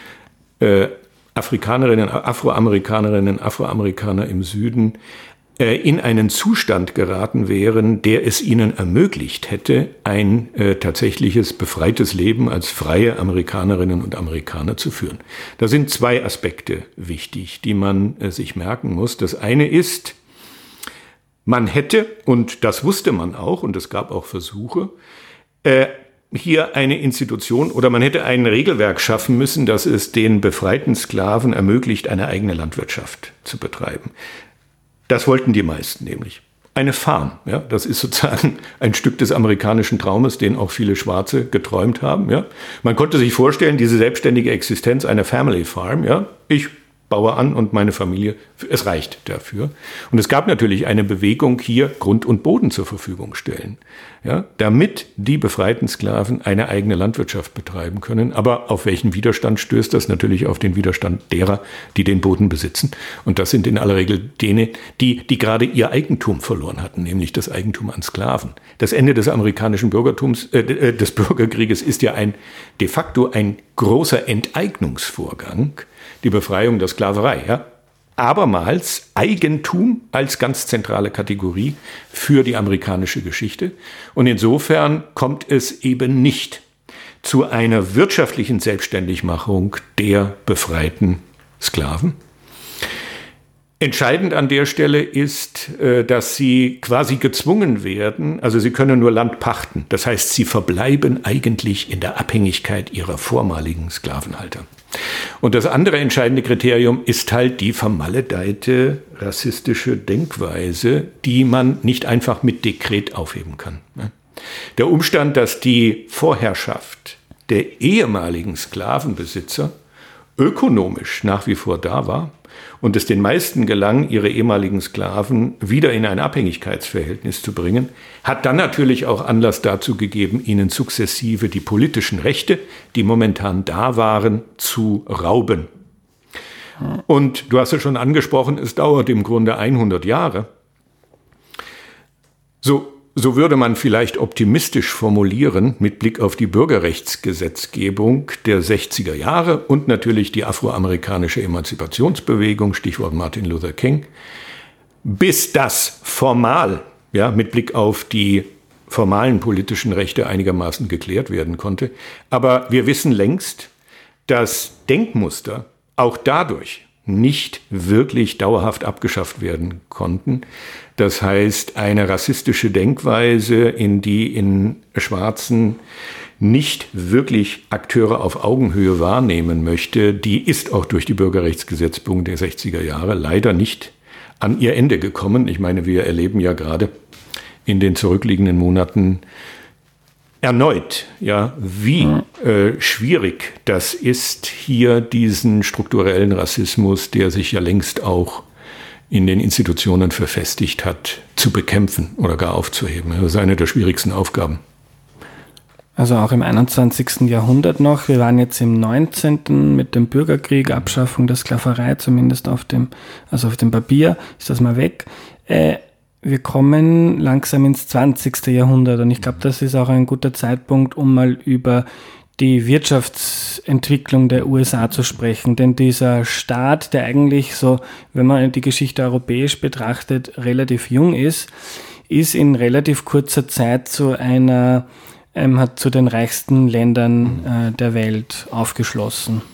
Afroamerikaner im Süden in einen Zustand geraten wären, der es ihnen ermöglicht hätte, ein tatsächliches befreites Leben als freie Amerikanerinnen und Amerikaner zu führen. Da sind zwei Aspekte wichtig, die man sich merken muss. Das eine ist, man hätte, und das wusste man auch, und es gab auch Versuche, hier eine Institution oder man hätte ein Regelwerk schaffen müssen, das es den befreiten Sklaven ermöglicht, eine eigene Landwirtschaft zu betreiben. Das wollten die meisten nämlich. Eine Farm, ja, das ist sozusagen ein Stück des amerikanischen Traumes, den auch viele Schwarze geträumt haben. Ja. Man konnte sich vorstellen, diese selbstständige Existenz einer Family Farm, ja, ich baue an und meine Familie, es reicht dafür. Und es gab natürlich eine Bewegung, hier Grund und Boden zur Verfügung stellen, ja, damit die befreiten Sklaven eine eigene Landwirtschaft betreiben können. Aber auf welchen Widerstand stößt das? Natürlich auf den Widerstand derer, die den Boden besitzen. Und das sind in aller Regel jene, die gerade ihr Eigentum verloren hatten, nämlich das Eigentum an Sklaven. Das Ende des amerikanischen des Bürgerkrieges ist ja de facto ein großer Enteignungsvorgang, die Befreiung der Sklaverei, ja. Abermals Eigentum als ganz zentrale Kategorie für die amerikanische Geschichte. Und insofern kommt es eben nicht zu einer wirtschaftlichen Selbstständigmachung der befreiten Sklaven. Entscheidend an der Stelle ist, dass sie quasi gezwungen werden, also sie können nur Land pachten. Das heißt, sie verbleiben eigentlich in der Abhängigkeit ihrer vormaligen Sklavenhalter. Und das andere entscheidende Kriterium ist halt die vermaledeite rassistische Denkweise, die man nicht einfach mit Dekret aufheben kann. Der Umstand, dass die Vorherrschaft der ehemaligen Sklavenbesitzer ökonomisch nach wie vor da war und es den meisten gelang, ihre ehemaligen Sklaven wieder in ein Abhängigkeitsverhältnis zu bringen, hat dann natürlich auch Anlass dazu gegeben, ihnen sukzessive die politischen Rechte, die momentan da waren, zu rauben. Und du hast es schon angesprochen, es dauert im Grunde 100 Jahre. So würde man vielleicht optimistisch formulieren mit Blick auf die Bürgerrechtsgesetzgebung der 60er Jahre und natürlich die afroamerikanische Emanzipationsbewegung, Stichwort Martin Luther King, bis das formal, mit Blick auf die formalen politischen Rechte einigermaßen geklärt werden konnte. Aber wir wissen längst, dass Denkmuster auch dadurch nicht wirklich dauerhaft abgeschafft werden konnten. Das heißt, eine rassistische Denkweise, in die in Schwarzen nicht wirklich Akteure auf Augenhöhe wahrnehmen möchte, die ist auch durch die Bürgerrechtsgesetzgebung der 60er Jahre leider nicht an ihr Ende gekommen. Ich meine, wir erleben ja gerade in den zurückliegenden Monaten erneut, wie schwierig das ist, hier diesen strukturellen Rassismus, der sich ja längst auch in den Institutionen verfestigt hat, zu bekämpfen oder gar aufzuheben. Das ist eine der schwierigsten Aufgaben. Also auch im 21. Jahrhundert noch. Wir waren jetzt im 19. mit dem Bürgerkrieg, Abschaffung der Sklaverei, zumindest auf dem Papier, ist das mal weg. Wir kommen langsam ins 20. Jahrhundert und ich glaube, das ist auch ein guter Zeitpunkt, um mal über die Wirtschaftsentwicklung der USA zu sprechen. Denn dieser Staat, der eigentlich so, wenn man die Geschichte europäisch betrachtet, relativ jung ist in relativ kurzer Zeit hat zu den reichsten Ländern der Welt aufgeschlossen.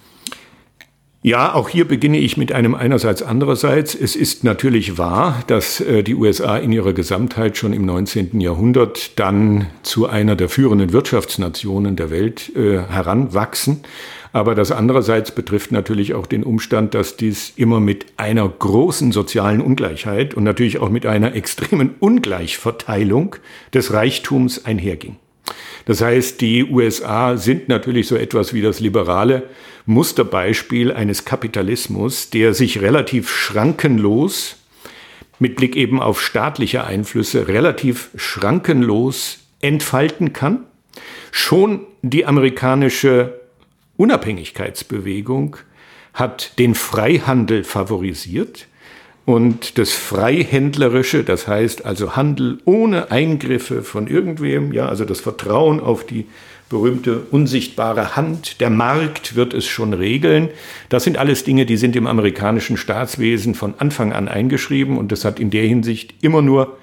Ja, auch hier beginne ich mit einem einerseits andererseits. Es ist natürlich wahr, dass die USA in ihrer Gesamtheit schon im 19. Jahrhundert dann zu einer der führenden Wirtschaftsnationen der Welt heranwachsen. Aber das andererseits betrifft natürlich auch den Umstand, dass dies immer mit einer großen sozialen Ungleichheit und natürlich auch mit einer extremen Ungleichverteilung des Reichtums einherging. Das heißt, die USA sind natürlich so etwas wie das liberale Musterbeispiel eines Kapitalismus, der sich relativ schrankenlos, mit Blick eben auf staatliche Einflüsse, relativ schrankenlos entfalten kann. Schon die amerikanische Unabhängigkeitsbewegung hat den Freihandel favorisiert. Und das Freihändlerische, das heißt also Handel ohne Eingriffe von irgendwem, also das Vertrauen auf die berühmte unsichtbare Hand, der Markt wird es schon regeln. Das sind alles Dinge, die sind im amerikanischen Staatswesen von Anfang an eingeschrieben und das hat in der Hinsicht immer nur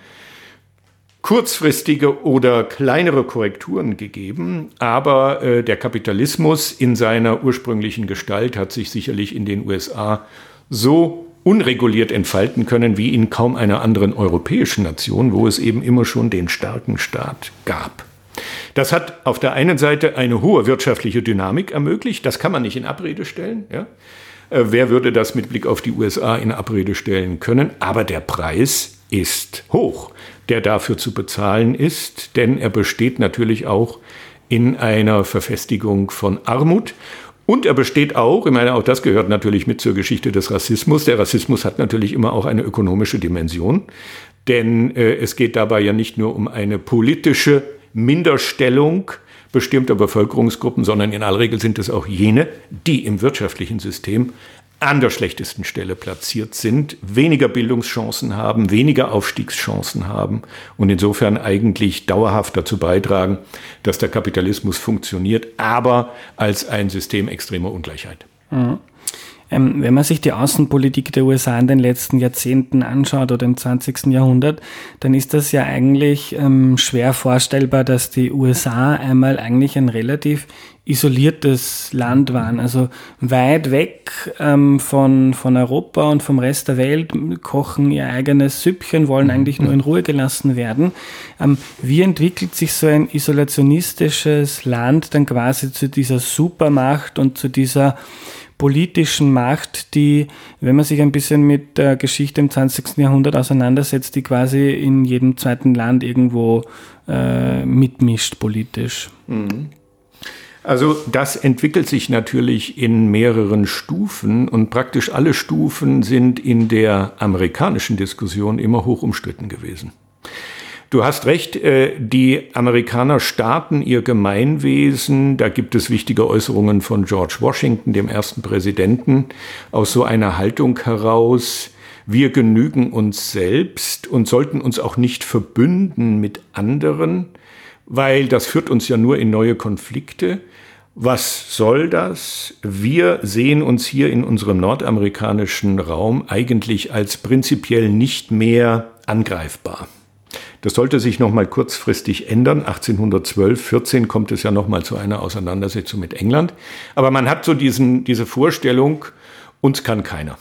kurzfristige oder kleinere Korrekturen gegeben. Aber der Kapitalismus in seiner ursprünglichen Gestalt hat sich sicherlich in den USA so unreguliert entfalten können wie in kaum einer anderen europäischen Nation, wo es eben immer schon den starken Staat gab. Das hat auf der einen Seite eine hohe wirtschaftliche Dynamik ermöglicht, das kann man nicht in Abrede stellen. Wer würde das mit Blick auf die USA in Abrede stellen können? Aber der Preis ist hoch, der dafür zu bezahlen ist, denn er besteht natürlich auch in einer Verfestigung von Armut. Und er besteht auch, ich meine, auch das gehört natürlich mit zur Geschichte des Rassismus. Der Rassismus hat natürlich immer auch eine ökonomische Dimension, denn es geht dabei ja nicht nur um eine politische Minderstellung bestimmter Bevölkerungsgruppen, sondern in aller Regel sind es auch jene, die im wirtschaftlichen System an der schlechtesten Stelle platziert sind, weniger Bildungschancen haben, weniger Aufstiegschancen haben und insofern eigentlich dauerhaft dazu beitragen, dass der Kapitalismus funktioniert, aber als ein System extremer Ungleichheit. Wenn man sich die Außenpolitik der USA in den letzten Jahrzehnten anschaut oder im 20. Jahrhundert, dann ist das ja eigentlich schwer vorstellbar, dass die USA einmal eigentlich ein relativ isoliertes Land waren, also weit weg von Europa und vom Rest der Welt, kochen ihr eigenes Süppchen, wollen eigentlich nur in Ruhe gelassen werden. Wie entwickelt sich so ein isolationistisches Land dann quasi zu dieser Supermacht und zu dieser politischen Macht, die, wenn man sich ein bisschen mit der Geschichte im 20. Jahrhundert auseinandersetzt, die quasi in jedem zweiten Land irgendwo mitmischt politisch? Also das entwickelt sich natürlich in mehreren Stufen und praktisch alle Stufen sind in der amerikanischen Diskussion immer hoch umstritten gewesen. Du hast recht, die Amerikaner starten ihr Gemeinwesen, da gibt es wichtige Äußerungen von George Washington, dem ersten Präsidenten, aus so einer Haltung heraus, wir genügen uns selbst und sollten uns auch nicht verbünden mit anderen, weil das führt uns ja nur in neue Konflikte. Was soll das? Wir sehen uns hier in unserem nordamerikanischen Raum eigentlich als prinzipiell nicht mehr angreifbar. Das sollte sich noch mal kurzfristig ändern. 1812, 14 kommt es ja noch mal zu einer Auseinandersetzung mit England. Aber man hat so diese Vorstellung, uns kann keiner.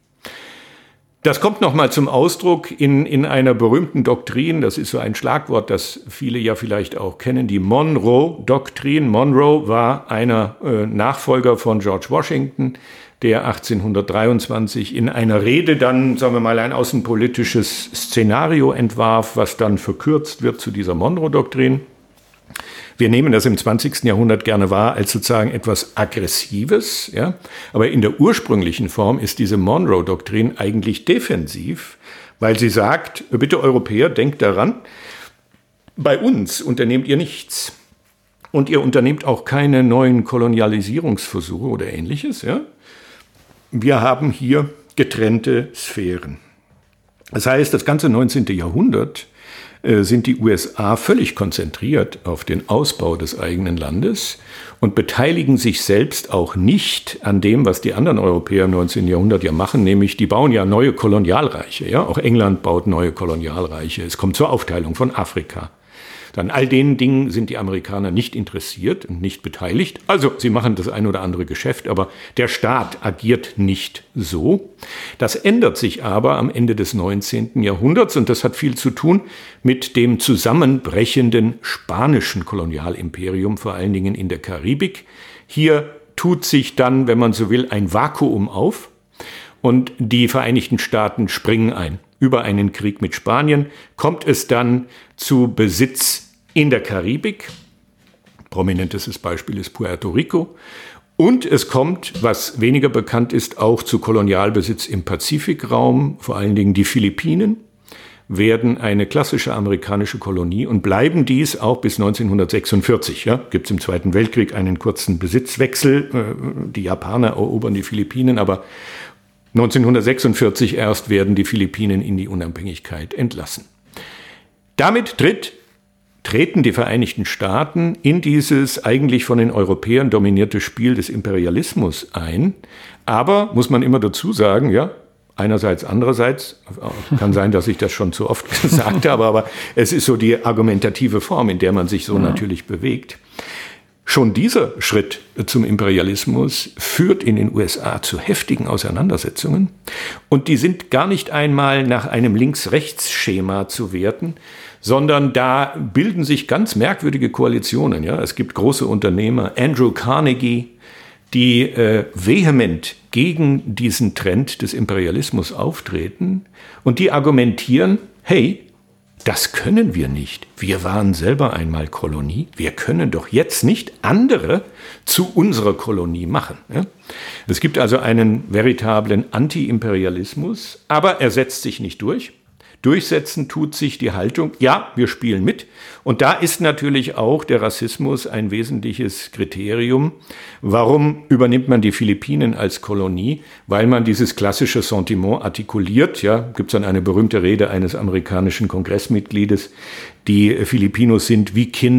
Das kommt nochmal zum Ausdruck in einer berühmten Doktrin, das ist so ein Schlagwort, das viele ja vielleicht auch kennen, die Monroe-Doktrin. Monroe war einer Nachfolger von George Washington, der 1823 in einer Rede dann, sagen wir mal, ein außenpolitisches Szenario entwarf, was dann verkürzt wird zu dieser Monroe-Doktrin. Wir nehmen das im 20. Jahrhundert gerne wahr als sozusagen etwas Aggressives, ja. Aber in der ursprünglichen Form ist diese Monroe-Doktrin eigentlich defensiv, weil sie sagt, bitte Europäer, denkt daran, bei uns unternehmt ihr nichts. Und ihr unternehmt auch keine neuen Kolonialisierungsversuche oder Ähnliches, ja. Wir haben hier getrennte Sphären. Das heißt, das ganze 19. Jahrhundert sind die USA völlig konzentriert auf den Ausbau des eigenen Landes und beteiligen sich selbst auch nicht an dem, was die anderen Europäer im 19. Jahrhundert ja machen, nämlich die bauen ja neue Kolonialreiche. Ja? Auch England baut neue Kolonialreiche. Es kommt zur Aufteilung von Afrika. An all den Dingen sind die Amerikaner nicht interessiert und nicht beteiligt. Also sie machen das ein oder andere Geschäft, aber der Staat agiert nicht so. Das ändert sich aber am Ende des 19. Jahrhunderts und das hat viel zu tun mit dem zusammenbrechenden spanischen Kolonialimperium, vor allen Dingen in der Karibik. Hier tut sich dann, wenn man so will, ein Vakuum auf und die Vereinigten Staaten springen ein. Über einen Krieg mit Spanien kommt es dann zu Besitz in der Karibik. Prominentestes Beispiel ist Puerto Rico. Und es kommt, was weniger bekannt ist, auch zu Kolonialbesitz im Pazifikraum. Vor allen Dingen die Philippinen werden eine klassische amerikanische Kolonie und bleiben dies auch bis 1946. Ja, gibt es im Zweiten Weltkrieg einen kurzen Besitzwechsel. Die Japaner erobern die Philippinen, aber 1946 erst werden die Philippinen in die Unabhängigkeit entlassen. Damit treten die Vereinigten Staaten in dieses eigentlich von den Europäern dominierte Spiel des Imperialismus ein. Aber, muss man immer dazu sagen, ja, einerseits, andererseits, kann sein, dass ich das schon zu oft gesagt habe, aber es ist so die argumentative Form, in der man sich so natürlich bewegt. Schon dieser Schritt zum Imperialismus führt in den USA zu heftigen Auseinandersetzungen und die sind gar nicht einmal nach einem Links-Rechts-Schema zu werten, sondern da bilden sich ganz merkwürdige Koalitionen. Ja? Es gibt große Unternehmer, Andrew Carnegie, die vehement gegen diesen Trend des Imperialismus auftreten und die argumentieren, hey, das können wir nicht. Wir waren selber einmal Kolonie. Wir können doch jetzt nicht andere zu unserer Kolonie machen. Ja? Es gibt also einen veritablen Anti-Imperialismus, aber er setzt sich nicht durch. Durchsetzen tut sich die Haltung, ja, wir spielen mit. Und da ist natürlich auch der Rassismus ein wesentliches Kriterium. Warum übernimmt man die Philippinen als Kolonie? Weil man dieses klassische Sentiment artikuliert. Ja, gibt es dann eine berühmte Rede eines amerikanischen Kongressmitgliedes. Die Filipinos sind wie Kinder.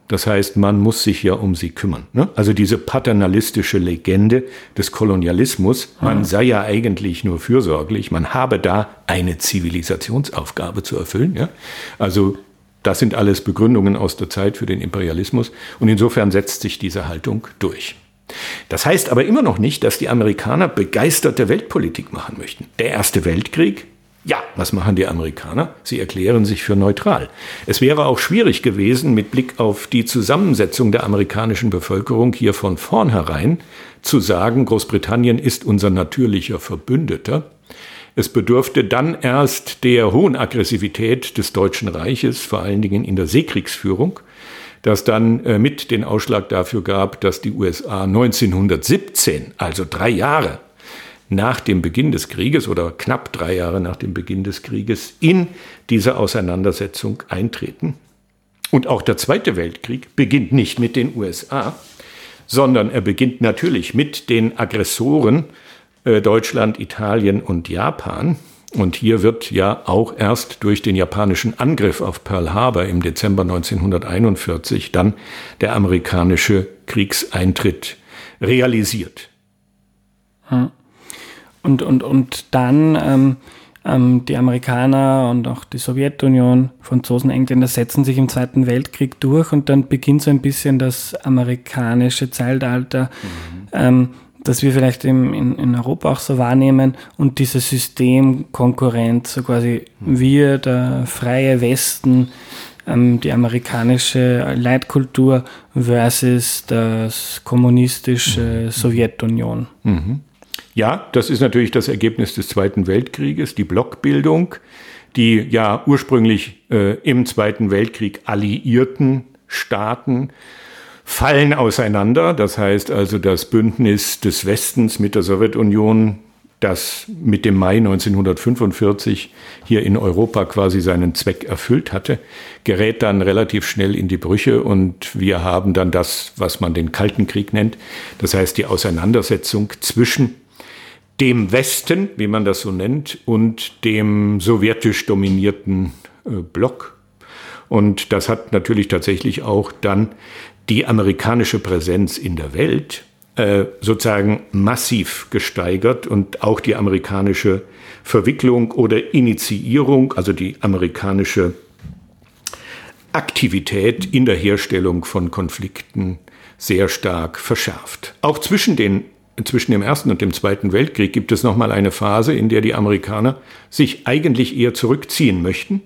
Das heißt, man muss sich ja um sie kümmern. Ne? Also diese paternalistische Legende des Kolonialismus, man sei ja eigentlich nur fürsorglich, man habe da eine Zivilisationsaufgabe zu erfüllen. Ja? Also das sind alles Begründungen aus der Zeit für den Imperialismus. Und insofern setzt sich diese Haltung durch. Das heißt aber immer noch nicht, dass die Amerikaner begeisterte Weltpolitik machen möchten. Der Erste Weltkrieg, ja, was machen die Amerikaner? Sie erklären sich für neutral. Es wäre auch schwierig gewesen, mit Blick auf die Zusammensetzung der amerikanischen Bevölkerung hier von vornherein zu sagen, Großbritannien ist unser natürlicher Verbündeter. Es bedurfte dann erst der hohen Aggressivität des Deutschen Reiches, vor allen Dingen in der Seekriegsführung, das dann mit den Ausschlag dafür gab, dass die USA 1917, also 3 Jahre nach dem Beginn des Krieges oder knapp 3 Jahre nach dem Beginn des Krieges in diese Auseinandersetzung eintreten. Und auch der Zweite Weltkrieg beginnt nicht mit den USA, sondern er beginnt natürlich mit den Aggressoren Deutschland, Italien und Japan. Und hier wird ja auch erst durch den japanischen Angriff auf Pearl Harbor im Dezember 1941 dann der amerikanische Kriegseintritt realisiert. Und dann die Amerikaner und auch die Sowjetunion, Franzosen, Engländer setzen sich im Zweiten Weltkrieg durch und dann beginnt so ein bisschen das amerikanische Zeitalter, das wir vielleicht in Europa auch so wahrnehmen und diese Systemkonkurrenz, so quasi wir, der freie Westen, die amerikanische Leitkultur versus das kommunistische Sowjetunion. Ja, das ist natürlich das Ergebnis des Zweiten Weltkrieges, die Blockbildung, die ja ursprünglich im Zweiten Weltkrieg alliierten Staaten fallen auseinander. Das heißt also, das Bündnis des Westens mit der Sowjetunion, das mit dem Mai 1945 hier in Europa quasi seinen Zweck erfüllt hatte, gerät dann relativ schnell in die Brüche und wir haben dann das, was man den Kalten Krieg nennt. Das heißt, die Auseinandersetzung zwischen dem Westen, wie man das so nennt, und dem sowjetisch dominierten Block. Und das hat natürlich tatsächlich auch dann die amerikanische Präsenz in der Welt sozusagen massiv gesteigert und auch die amerikanische Verwicklung oder Initiierung, also die amerikanische Aktivität in der Herstellung von Konflikten sehr stark verschärft. Auch zwischen dem Ersten und dem Zweiten Weltkrieg gibt es nochmal eine Phase, in der die Amerikaner sich eigentlich eher zurückziehen möchten,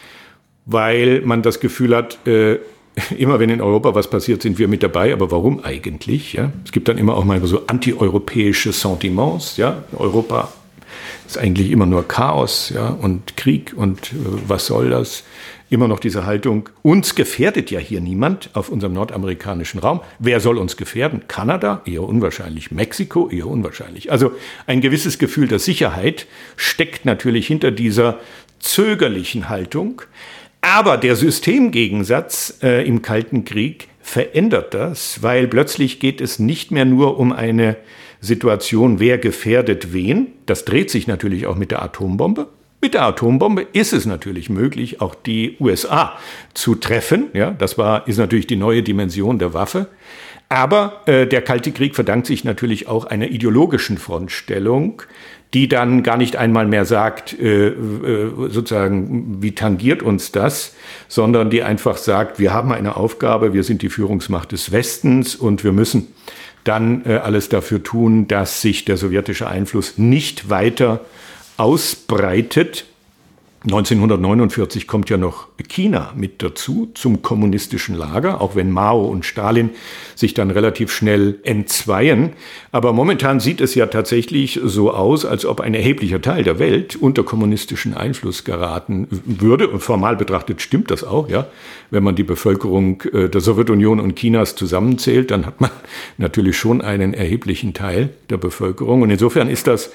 weil man das Gefühl hat, immer wenn in Europa was passiert, sind wir mit dabei, aber warum eigentlich? Ja? Es gibt dann immer auch mal so antieuropäische Sentiments. Ja? Europa ist eigentlich immer nur Chaos, ja? Und Krieg und was soll das? Immer noch diese Haltung, uns gefährdet ja hier niemand auf unserem nordamerikanischen Raum. Wer soll uns gefährden? Kanada? Eher unwahrscheinlich. Mexiko? Eher unwahrscheinlich. Also ein gewisses Gefühl der Sicherheit steckt natürlich hinter dieser zögerlichen Haltung. Aber der Systemgegensatz im Kalten Krieg verändert das, weil plötzlich geht es nicht mehr nur um eine Situation, wer gefährdet wen. Das dreht sich natürlich auch mit der Atombombe. Mit der Atombombe ist es natürlich möglich, auch die USA zu treffen. Ja, das ist natürlich die neue Dimension der Waffe. Aber der Kalte Krieg verdankt sich natürlich auch einer ideologischen Frontstellung, die dann gar nicht einmal mehr sagt, sozusagen, wie tangiert uns das, sondern die einfach sagt, wir haben eine Aufgabe, wir sind die Führungsmacht des Westens und wir müssen dann alles dafür tun, dass sich der sowjetische Einfluss nicht weiter ausbreitet. 1949 kommt ja noch China mit dazu zum kommunistischen Lager, auch wenn Mao und Stalin sich dann relativ schnell entzweien. Aber momentan sieht es ja tatsächlich so aus, als ob ein erheblicher Teil der Welt unter kommunistischen Einfluss geraten würde. Und formal betrachtet stimmt das auch, ja. Wenn man die Bevölkerung der Sowjetunion und Chinas zusammenzählt, dann hat man natürlich schon einen erheblichen Teil der Bevölkerung. Und insofern ist das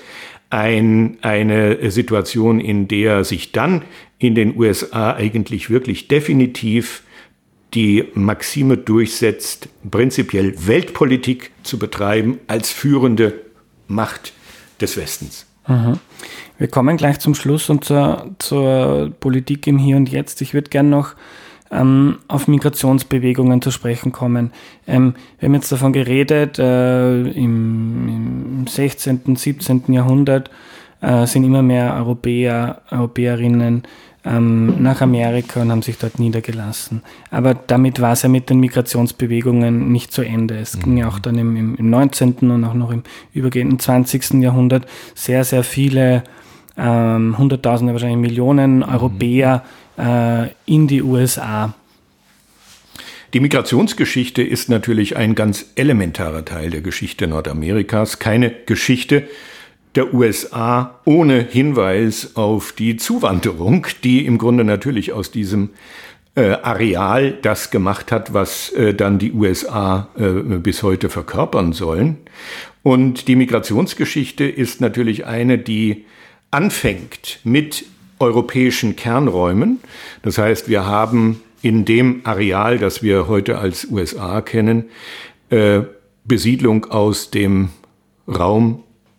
eine Situation, in der sich dann in den USA eigentlich wirklich definitiv die Maxime durchsetzt, prinzipiell Weltpolitik zu betreiben als führende Macht des Westens. Wir kommen gleich zum Schluss und zur Politik im Hier und Jetzt. Ich würde gerne noch auf Migrationsbewegungen zu sprechen kommen. Wir haben jetzt davon geredet, im 16., 17. Jahrhundert sind immer mehr Europäerinnen nach Amerika und haben sich dort niedergelassen. Aber damit war es ja mit den Migrationsbewegungen nicht zu Ende. Es ging ja auch dann im 19. und auch noch im übergehenden 20. Jahrhundert sehr, sehr viele, Hunderttausende, wahrscheinlich Millionen Europäer in die USA. Die Migrationsgeschichte ist natürlich ein ganz elementarer Teil der Geschichte Nordamerikas. Keine Geschichte der USA ohne Hinweis auf die Zuwanderung, die im Grunde natürlich aus diesem Areal das gemacht hat, was dann die USA bis heute verkörpern sollen. Und die Migrationsgeschichte ist natürlich eine, die anfängt mit europäischen Kernräumen. Das heißt, wir haben in dem Areal, das wir heute als USA kennen, Besiedlung aus dem Raum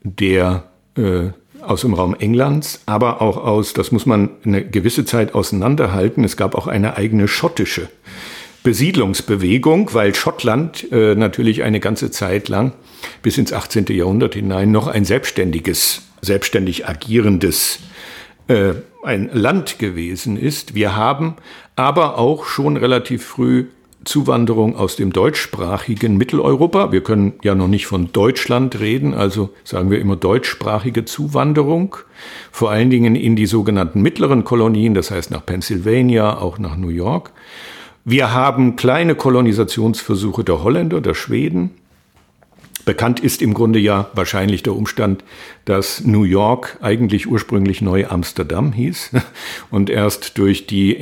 aus dem Raum Englands, aber auch aus, das muss man eine gewisse Zeit auseinanderhalten, es gab auch eine eigene schottische Besiedlungsbewegung, weil Schottland natürlich eine ganze Zeit lang bis ins 18. Jahrhundert hinein noch ein selbstständig agierendes ein Land gewesen ist. Wir haben aber auch schon relativ früh Zuwanderung aus dem deutschsprachigen Mitteleuropa. Wir können ja noch nicht von Deutschland reden, also sagen wir immer deutschsprachige Zuwanderung, vor allen Dingen in die sogenannten mittleren Kolonien, das heißt nach Pennsylvania, auch nach New York. Wir haben kleine Kolonisationsversuche der Holländer, der Schweden. Bekannt ist im Grunde ja wahrscheinlich der Umstand, dass New York eigentlich ursprünglich Neu-Amsterdam hieß und erst durch die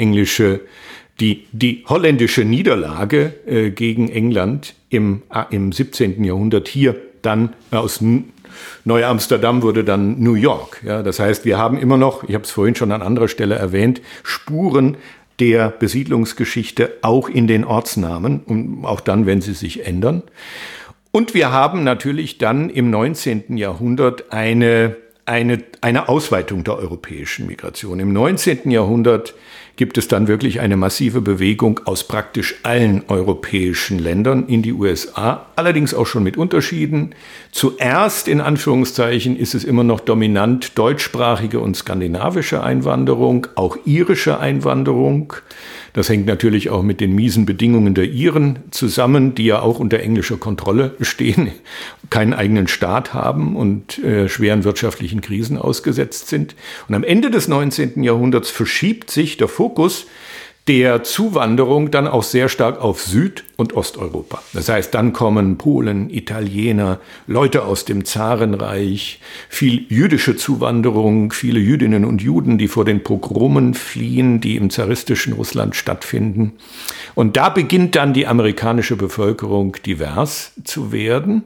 holländische Niederlage gegen England im 17. Jahrhundert hier dann aus Neu-Amsterdam wurde dann New York. Ja, das heißt, wir haben immer noch, ich habe es vorhin schon an anderer Stelle erwähnt, Spuren der Besiedlungsgeschichte auch in den Ortsnamen und auch dann, wenn sie sich ändern. Und wir haben natürlich dann im 19. Jahrhundert eine Ausweitung der europäischen Migration. Im 19. Jahrhundert gibt es dann wirklich eine massive Bewegung aus praktisch allen europäischen Ländern in die USA, allerdings auch schon mit Unterschieden. Zuerst, in Anführungszeichen, ist es immer noch dominant deutschsprachige und skandinavische Einwanderung, auch irische Einwanderung. Das hängt natürlich auch mit den miesen Bedingungen der Iren zusammen, die ja auch unter englischer Kontrolle stehen, keinen eigenen Staat haben und schweren wirtschaftlichen Krisen ausgesetzt sind. Und am Ende des 19. Jahrhunderts verschiebt sich der Fokus der Zuwanderung dann auch sehr stark auf Süd- und Osteuropa. Das heißt, dann kommen Polen, Italiener, Leute aus dem Zarenreich, viel jüdische Zuwanderung, viele Jüdinnen und Juden, die vor den Pogromen fliehen, die im zaristischen Russland stattfinden. Und da beginnt dann die amerikanische Bevölkerung divers zu werden.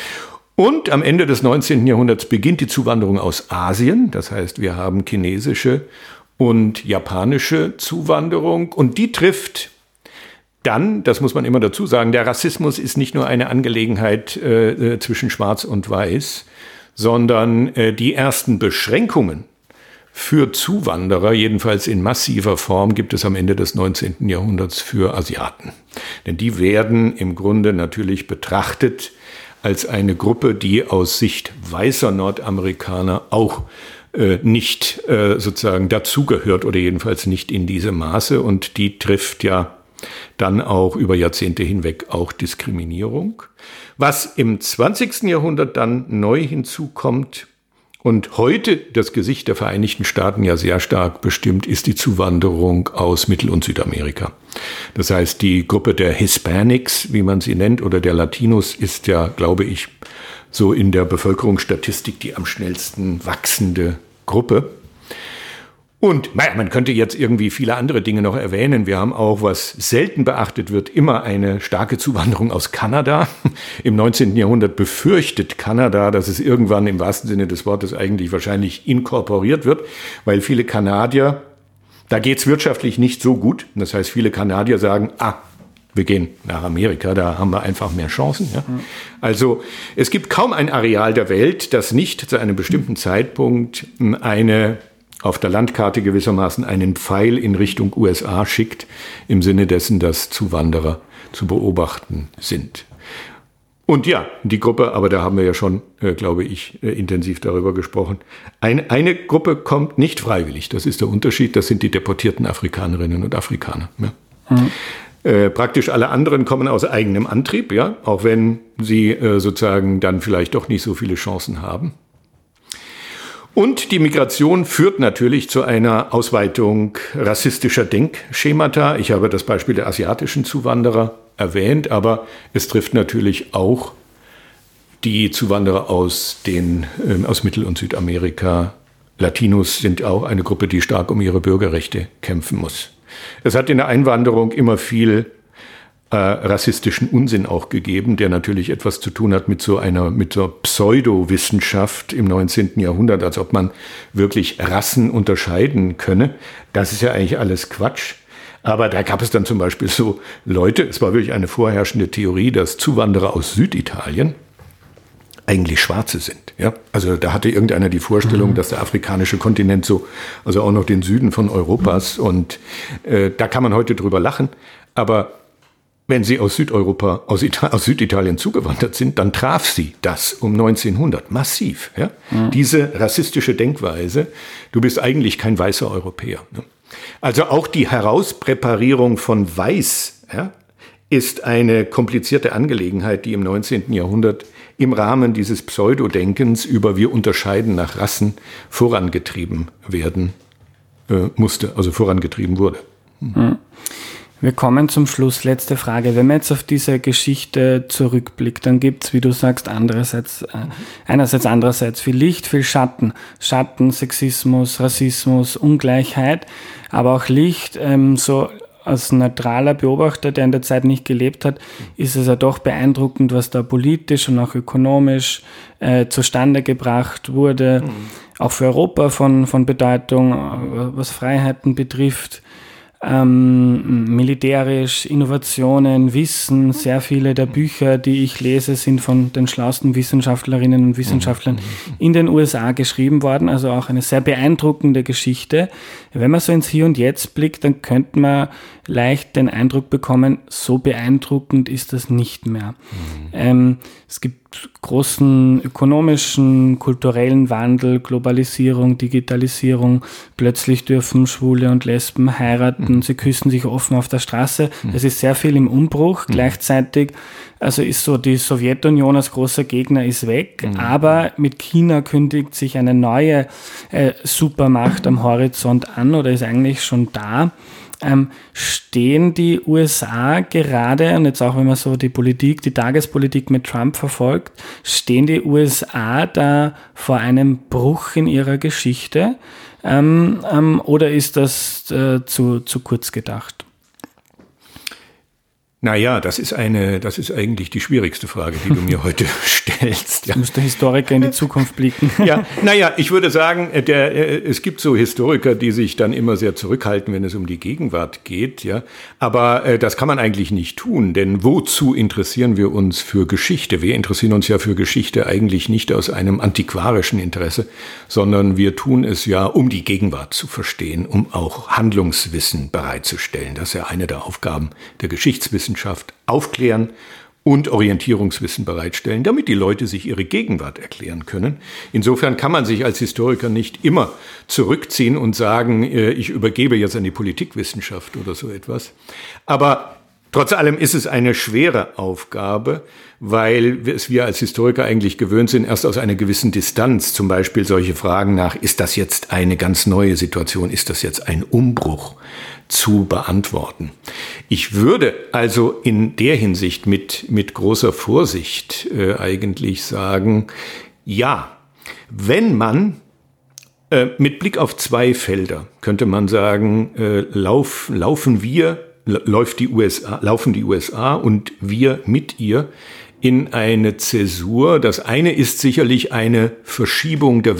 Und am Ende des 19. Jahrhunderts beginnt die Zuwanderung aus Asien. Das heißt, wir haben chinesische und japanische Zuwanderung. Und die trifft dann, das muss man immer dazu sagen, der Rassismus ist nicht nur eine Angelegenheit zwischen Schwarz und Weiß, sondern die ersten Beschränkungen für Zuwanderer, jedenfalls in massiver Form, gibt es am Ende des 19. Jahrhunderts für Asiaten. Denn die werden im Grunde natürlich betrachtet als eine Gruppe, die aus Sicht weißer Nordamerikaner auch nicht sozusagen dazugehört oder jedenfalls nicht in diesem Maße. Und die trifft ja dann auch über Jahrzehnte hinweg auch Diskriminierung. Was im 20. Jahrhundert dann neu hinzukommt und heute das Gesicht der Vereinigten Staaten ja sehr stark bestimmt, ist die Zuwanderung aus Mittel- und Südamerika. Das heißt, die Gruppe der Hispanics, wie man sie nennt, oder der Latinos ist ja, glaube ich, so in der Bevölkerungsstatistik die am schnellsten wachsende Gruppe. Und man könnte jetzt irgendwie viele andere Dinge noch erwähnen. Wir haben auch, was selten beachtet wird, immer eine starke Zuwanderung aus Kanada. Im 19. Jahrhundert befürchtet Kanada, dass es irgendwann im wahrsten Sinne des Wortes eigentlich wahrscheinlich inkorporiert wird, weil viele Kanadier, da geht es wirtschaftlich nicht so gut. Das heißt, viele Kanadier sagen, wir gehen nach Amerika, da haben wir einfach mehr Chancen. Ja? Also es gibt kaum ein Areal der Welt, das nicht zu einem bestimmten Zeitpunkt eine auf der Landkarte gewissermaßen einen Pfeil in Richtung USA schickt, im Sinne dessen, dass Zuwanderer zu beobachten sind. Und ja, die Gruppe, aber da haben wir ja schon, glaube ich, intensiv darüber gesprochen. Eine Gruppe kommt nicht freiwillig, das ist der Unterschied, das sind die deportierten Afrikanerinnen und Afrikaner. Ja. Praktisch alle anderen kommen aus eigenem Antrieb, ja, auch wenn sie sozusagen dann vielleicht doch nicht so viele Chancen haben. Und die Migration führt natürlich zu einer Ausweitung rassistischer Denkschemata. Ich habe das Beispiel der asiatischen Zuwanderer erwähnt, aber es trifft natürlich auch die Zuwanderer aus Mittel- und Südamerika. Latinos sind auch eine Gruppe, die stark um ihre Bürgerrechte kämpfen muss. Es hat in der Einwanderung immer viel rassistischen Unsinn auch gegeben, der natürlich etwas zu tun hat mit so Pseudowissenschaft im 19. Jahrhundert, als ob man wirklich Rassen unterscheiden könne. Das ist ja eigentlich alles Quatsch. Aber da gab es dann zum Beispiel so Leute, es war wirklich eine vorherrschende Theorie, dass Zuwanderer aus Süditalien eigentlich Schwarze sind. Ja? Also da hatte irgendeiner die Vorstellung, dass der afrikanische Kontinent also auch noch den Süden von Europas und da kann man heute drüber lachen, aber wenn sie aus Südeuropa, aus Süditalien zugewandert sind, dann traf sie das um 1900 massiv. Ja? Diese rassistische Denkweise, du bist eigentlich kein weißer Europäer. Ne? Also auch die Herauspräparierung von Weiß, ja, ist eine komplizierte Angelegenheit, die im 19. Jahrhundert im Rahmen dieses Pseudodenkens über wir unterscheiden nach Rassen vorangetrieben werden musste, also vorangetrieben wurde. Wir kommen zum Schluss. Letzte Frage. Wenn man jetzt auf diese Geschichte zurückblickt, dann gibt's, wie du sagst, andererseits viel Licht, viel Schatten. Schatten, Sexismus, Rassismus, Ungleichheit, aber auch Licht. So als neutraler Beobachter, der in der Zeit nicht gelebt hat, ist es ja doch beeindruckend, was da politisch und auch ökonomisch zustande gebracht wurde. Auch für Europa von Bedeutung, was Freiheiten betrifft. Militärisch, Innovationen, Wissen, sehr viele der Bücher, die ich lese, sind von den schlauesten Wissenschaftlerinnen und Wissenschaftlern in den USA geschrieben worden, also auch eine sehr beeindruckende Geschichte. Wenn man so ins Hier und Jetzt blickt, dann könnte man leicht den Eindruck bekommen, so beeindruckend ist das nicht mehr. Es gibt großen ökonomischen, kulturellen Wandel, Globalisierung, Digitalisierung. Plötzlich dürfen Schwule und Lesben heiraten, sie küssen sich offen auf der Straße. Es ist sehr viel im Umbruch. Gleichzeitig, also ist so, die Sowjetunion als großer Gegner ist weg, aber mit China kündigt sich eine neue Supermacht am Horizont an oder ist eigentlich schon da. Stehen die USA gerade, und jetzt auch wenn man so die Tagespolitik mit Trump verfolgt, stehen die USA da vor einem Bruch in ihrer Geschichte oder ist das zu kurz gedacht? Naja, das ist eigentlich die schwierigste Frage, die du mir heute stellst. Ja. Muss der Historiker in die Zukunft blicken. Ja, naja, ich würde sagen, es gibt so Historiker, die sich dann immer sehr zurückhalten, wenn es um die Gegenwart geht. Ja, aber das kann man eigentlich nicht tun, denn wozu interessieren wir uns für Geschichte? Wir interessieren uns ja für Geschichte eigentlich nicht aus einem antiquarischen Interesse, sondern wir tun es ja, um die Gegenwart zu verstehen, um auch Handlungswissen bereitzustellen. Das ist ja eine der Aufgaben der Geschichtswissenschaft. Aufklären und Orientierungswissen bereitstellen, damit die Leute sich ihre Gegenwart erklären können. Insofern kann man sich als Historiker nicht immer zurückziehen und sagen, ich übergebe jetzt an die Politikwissenschaft oder so etwas. Aber trotz allem ist es eine schwere Aufgabe, weil wir als Historiker eigentlich gewöhnt sind, erst aus einer gewissen Distanz, zum Beispiel solche Fragen nach, ist das jetzt eine ganz neue Situation, ist das jetzt ein Umbruch, zu beantworten. Ich würde also in der Hinsicht mit großer Vorsicht eigentlich sagen, ja, wenn man mit Blick auf zwei Felder könnte man sagen, laufen die USA und wir mit ihr in eine Zäsur. Das eine ist sicherlich eine Verschiebung der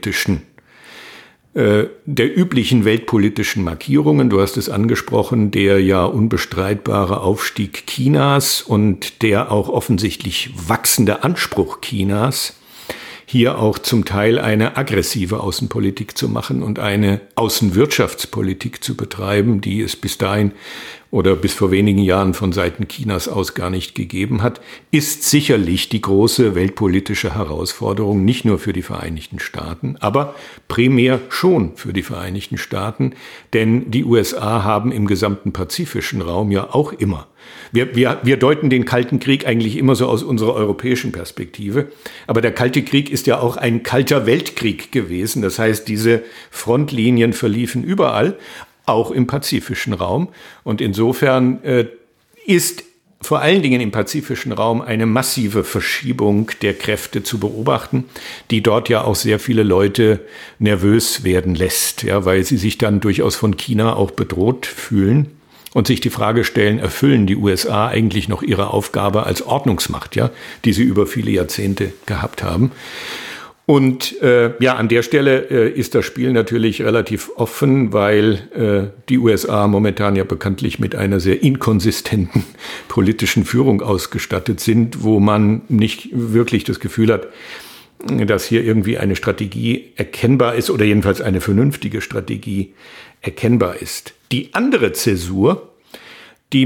üblichen weltpolitischen Markierungen. Du hast es angesprochen, der ja unbestreitbare Aufstieg Chinas und der auch offensichtlich wachsende Anspruch Chinas, hier auch zum Teil eine aggressive Außenpolitik zu machen und eine Außenwirtschaftspolitik zu betreiben, die es bis dahin oder bis vor wenigen Jahren von Seiten Chinas aus gar nicht gegeben hat, ist sicherlich die große weltpolitische Herausforderung, nicht nur für die Vereinigten Staaten, aber primär schon für die Vereinigten Staaten, denn die USA haben im gesamten pazifischen Raum ja auch immer. Wir deuten den Kalten Krieg eigentlich immer so aus unserer europäischen Perspektive, aber der Kalte Krieg ist ja auch ein kalter Weltkrieg gewesen. Das heißt, diese Frontlinien verliefen überall, auch im pazifischen Raum. Und insofern ist vor allen Dingen im pazifischen Raum eine massive Verschiebung der Kräfte zu beobachten, die dort ja auch sehr viele Leute nervös werden lässt, ja, weil sie sich dann durchaus von China auch bedroht fühlen und sich die Frage stellen, erfüllen die USA eigentlich noch ihre Aufgabe als Ordnungsmacht, ja, die sie über viele Jahrzehnte gehabt haben. Und an der Stelle ist das Spiel natürlich relativ offen, weil die USA momentan ja bekanntlich mit einer sehr inkonsistenten politischen Führung ausgestattet sind, wo man nicht wirklich das Gefühl hat, dass hier irgendwie eine Strategie erkennbar ist oder jedenfalls eine vernünftige Strategie erkennbar ist. Die andere Zäsur, die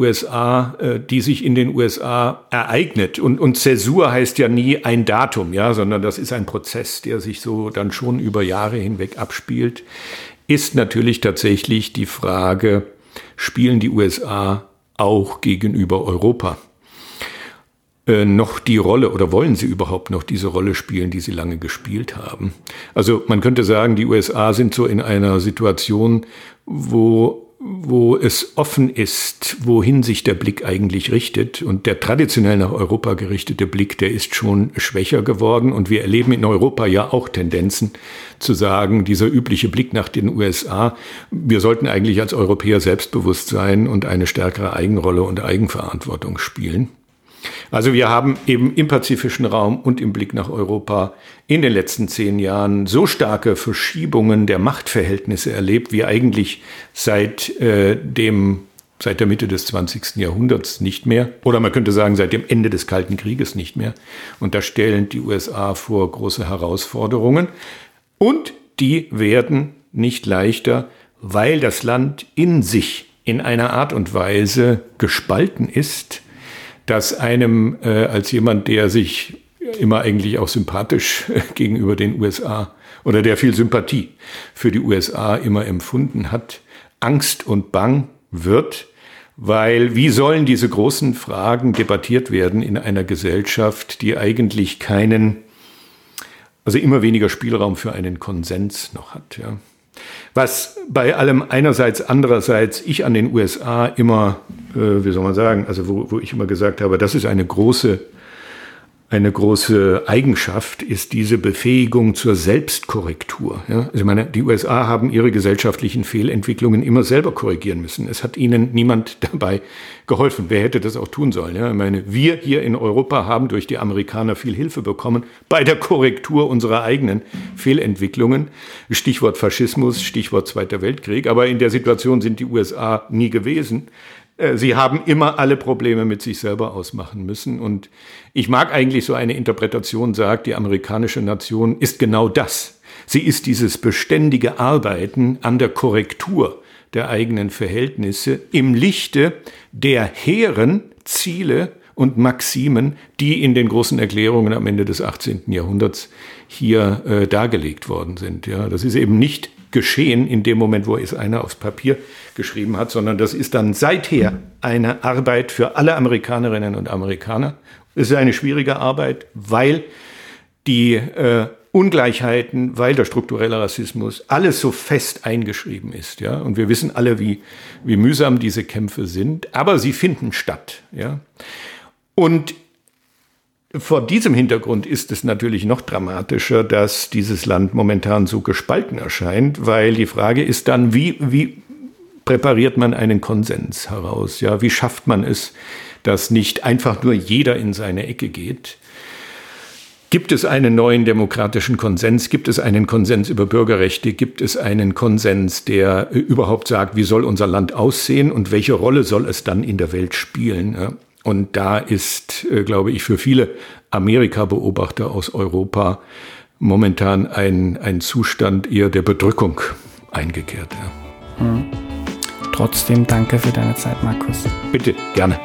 sich in den USA ereignet. Und Zäsur heißt ja nie ein Datum, ja, sondern das ist ein Prozess, der sich so dann schon über Jahre hinweg abspielt, ist natürlich tatsächlich die Frage, spielen die USA auch gegenüber Europa noch die Rolle oder wollen sie überhaupt noch diese Rolle spielen, die sie lange gespielt haben? Also man könnte sagen, die USA sind so in einer Situation, wo es offen ist, wohin sich der Blick eigentlich richtet. Und der traditionell nach Europa gerichtete Blick, der ist schon schwächer geworden. Und wir erleben in Europa ja auch Tendenzen zu sagen, dieser übliche Blick nach den USA, wir sollten eigentlich als Europäer selbstbewusst sein und eine stärkere Eigenrolle und Eigenverantwortung spielen. Also wir haben eben im pazifischen Raum und im Blick nach Europa in den letzten 10 Jahren so starke Verschiebungen der Machtverhältnisse erlebt, wie eigentlich seit der Mitte des 20. Jahrhunderts nicht mehr. Oder man könnte sagen, seit dem Ende des Kalten Krieges nicht mehr. Und da stellen die USA vor große Herausforderungen. Und die werden nicht leichter, weil das Land in sich in einer Art und Weise gespalten ist, dass einem als jemand, der sich immer eigentlich auch sympathisch gegenüber den USA oder der viel Sympathie für die USA immer empfunden hat, Angst und Bang wird, weil wie sollen diese großen Fragen debattiert werden in einer Gesellschaft, die eigentlich immer weniger Spielraum für einen Konsens noch hat, ja. Was bei allem andererseits ich an den USA immer, wo ich immer gesagt habe, das ist eine große Eigenschaft, ist diese Befähigung zur Selbstkorrektur. Ja? Also ich meine, die USA haben ihre gesellschaftlichen Fehlentwicklungen immer selber korrigieren müssen. Es hat ihnen niemand dabei geholfen. Wer hätte das auch tun sollen? Ja? Ich meine, wir hier in Europa haben durch die Amerikaner viel Hilfe bekommen bei der Korrektur unserer eigenen Fehlentwicklungen. Stichwort Faschismus, Stichwort Zweiter Weltkrieg. Aber in der Situation sind die USA nie gewesen. Sie haben immer alle Probleme mit sich selber ausmachen müssen. Und ich mag eigentlich so eine Interpretation, sagt, die amerikanische Nation ist genau das. Sie ist dieses beständige Arbeiten an der Korrektur der eigenen Verhältnisse im Lichte der hehren Ziele und Maximen, die in den großen Erklärungen am Ende des 18. Jahrhunderts hier dargelegt worden sind. Ja, das ist eben nicht geschehen in dem Moment, wo es einer aufs Papier geschrieben hat, sondern das ist dann seither eine Arbeit für alle Amerikanerinnen und Amerikaner. Es ist eine schwierige Arbeit, weil die Ungleichheiten, weil der strukturelle Rassismus, alles so fest eingeschrieben ist. Ja? Und wir wissen alle, wie mühsam diese Kämpfe sind, aber sie finden statt. Ja? Und vor diesem Hintergrund ist es natürlich noch dramatischer, dass dieses Land momentan so gespalten erscheint, weil die Frage ist dann, wie präpariert man einen Konsens heraus? Ja, wie schafft man es, dass nicht einfach nur jeder in seine Ecke geht? Gibt es einen neuen demokratischen Konsens? Gibt es einen Konsens über Bürgerrechte? Gibt es einen Konsens, der überhaupt sagt, wie soll unser Land aussehen und welche Rolle soll es dann in der Welt spielen? Ja? Und da ist, glaube ich, für viele Amerika-Beobachter aus Europa momentan ein Zustand eher der Bedrückung eingekehrt. Ja. Trotzdem danke für deine Zeit, Markus. Bitte, gerne.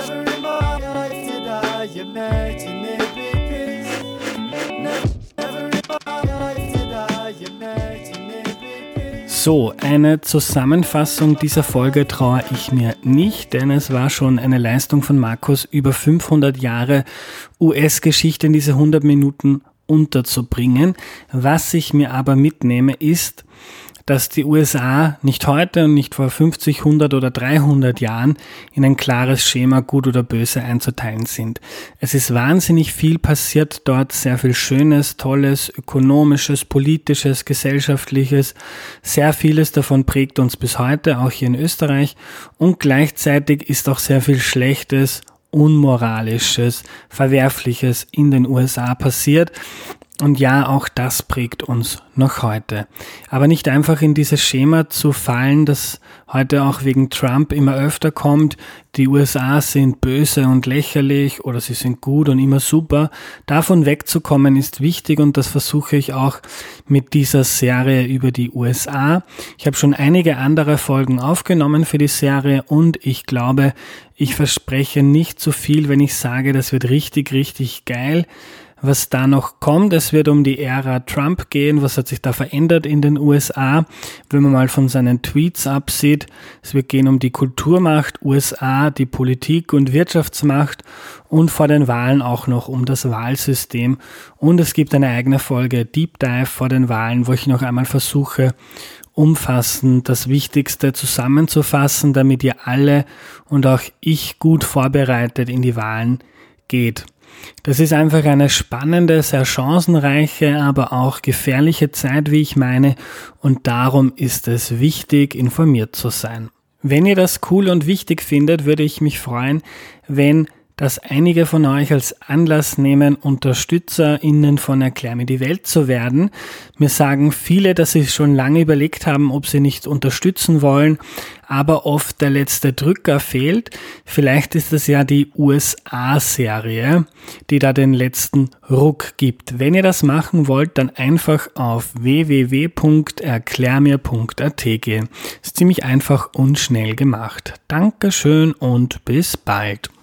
So, eine Zusammenfassung dieser Folge traue ich mir nicht, denn es war schon eine Leistung von Markus, über 500 Jahre US-Geschichte in diese 100 Minuten unterzubringen. Was ich mir aber mitnehme, ist, dass die USA nicht heute und nicht vor 50, 100 oder 300 Jahren in ein klares Schema gut oder böse einzuteilen sind. Es ist wahnsinnig viel passiert dort, sehr viel Schönes, Tolles, Ökonomisches, Politisches, Gesellschaftliches. Sehr vieles davon prägt uns bis heute, auch hier in Österreich. Und gleichzeitig ist auch sehr viel Schlechtes, Unmoralisches, Verwerfliches in den USA passiert. Und ja, auch das prägt uns noch heute. Aber nicht einfach in dieses Schema zu fallen, das heute auch wegen Trump immer öfter kommt. Die USA sind böse und lächerlich oder sie sind gut und immer super. Davon wegzukommen ist wichtig und das versuche ich auch mit dieser Serie über die USA. Ich habe schon einige andere Folgen aufgenommen für die Serie und ich glaube, ich verspreche nicht zu viel, wenn ich sage, das wird richtig, richtig geil. Was da noch kommt, es wird um die Ära Trump gehen, was hat sich da verändert in den USA, wenn man mal von seinen Tweets absieht. Es wird gehen um die Kulturmacht USA, die Politik- und Wirtschaftsmacht und vor den Wahlen auch noch um das Wahlsystem. Und es gibt eine eigene Folge Deep Dive vor den Wahlen, wo ich noch einmal versuche, umfassend das Wichtigste zusammenzufassen, damit ihr alle und auch ich gut vorbereitet in die Wahlen geht. Das ist einfach eine spannende, sehr chancenreiche, aber auch gefährliche Zeit, wie ich meine, und darum ist es wichtig, informiert zu sein. Wenn ihr das cool und wichtig findet, würde ich mich freuen, wenn das einige von euch als Anlass nehmen, UnterstützerInnen von Erklär mir die Welt zu werden. Mir sagen viele, dass sie schon lange überlegt haben, ob sie nicht unterstützen wollen, aber oft der letzte Drücker fehlt. Vielleicht ist es ja die USA-Serie, die da den letzten Ruck gibt. Wenn ihr das machen wollt, dann einfach auf www.erklärmir.at gehen. Ist ziemlich einfach und schnell gemacht. Dankeschön und bis bald.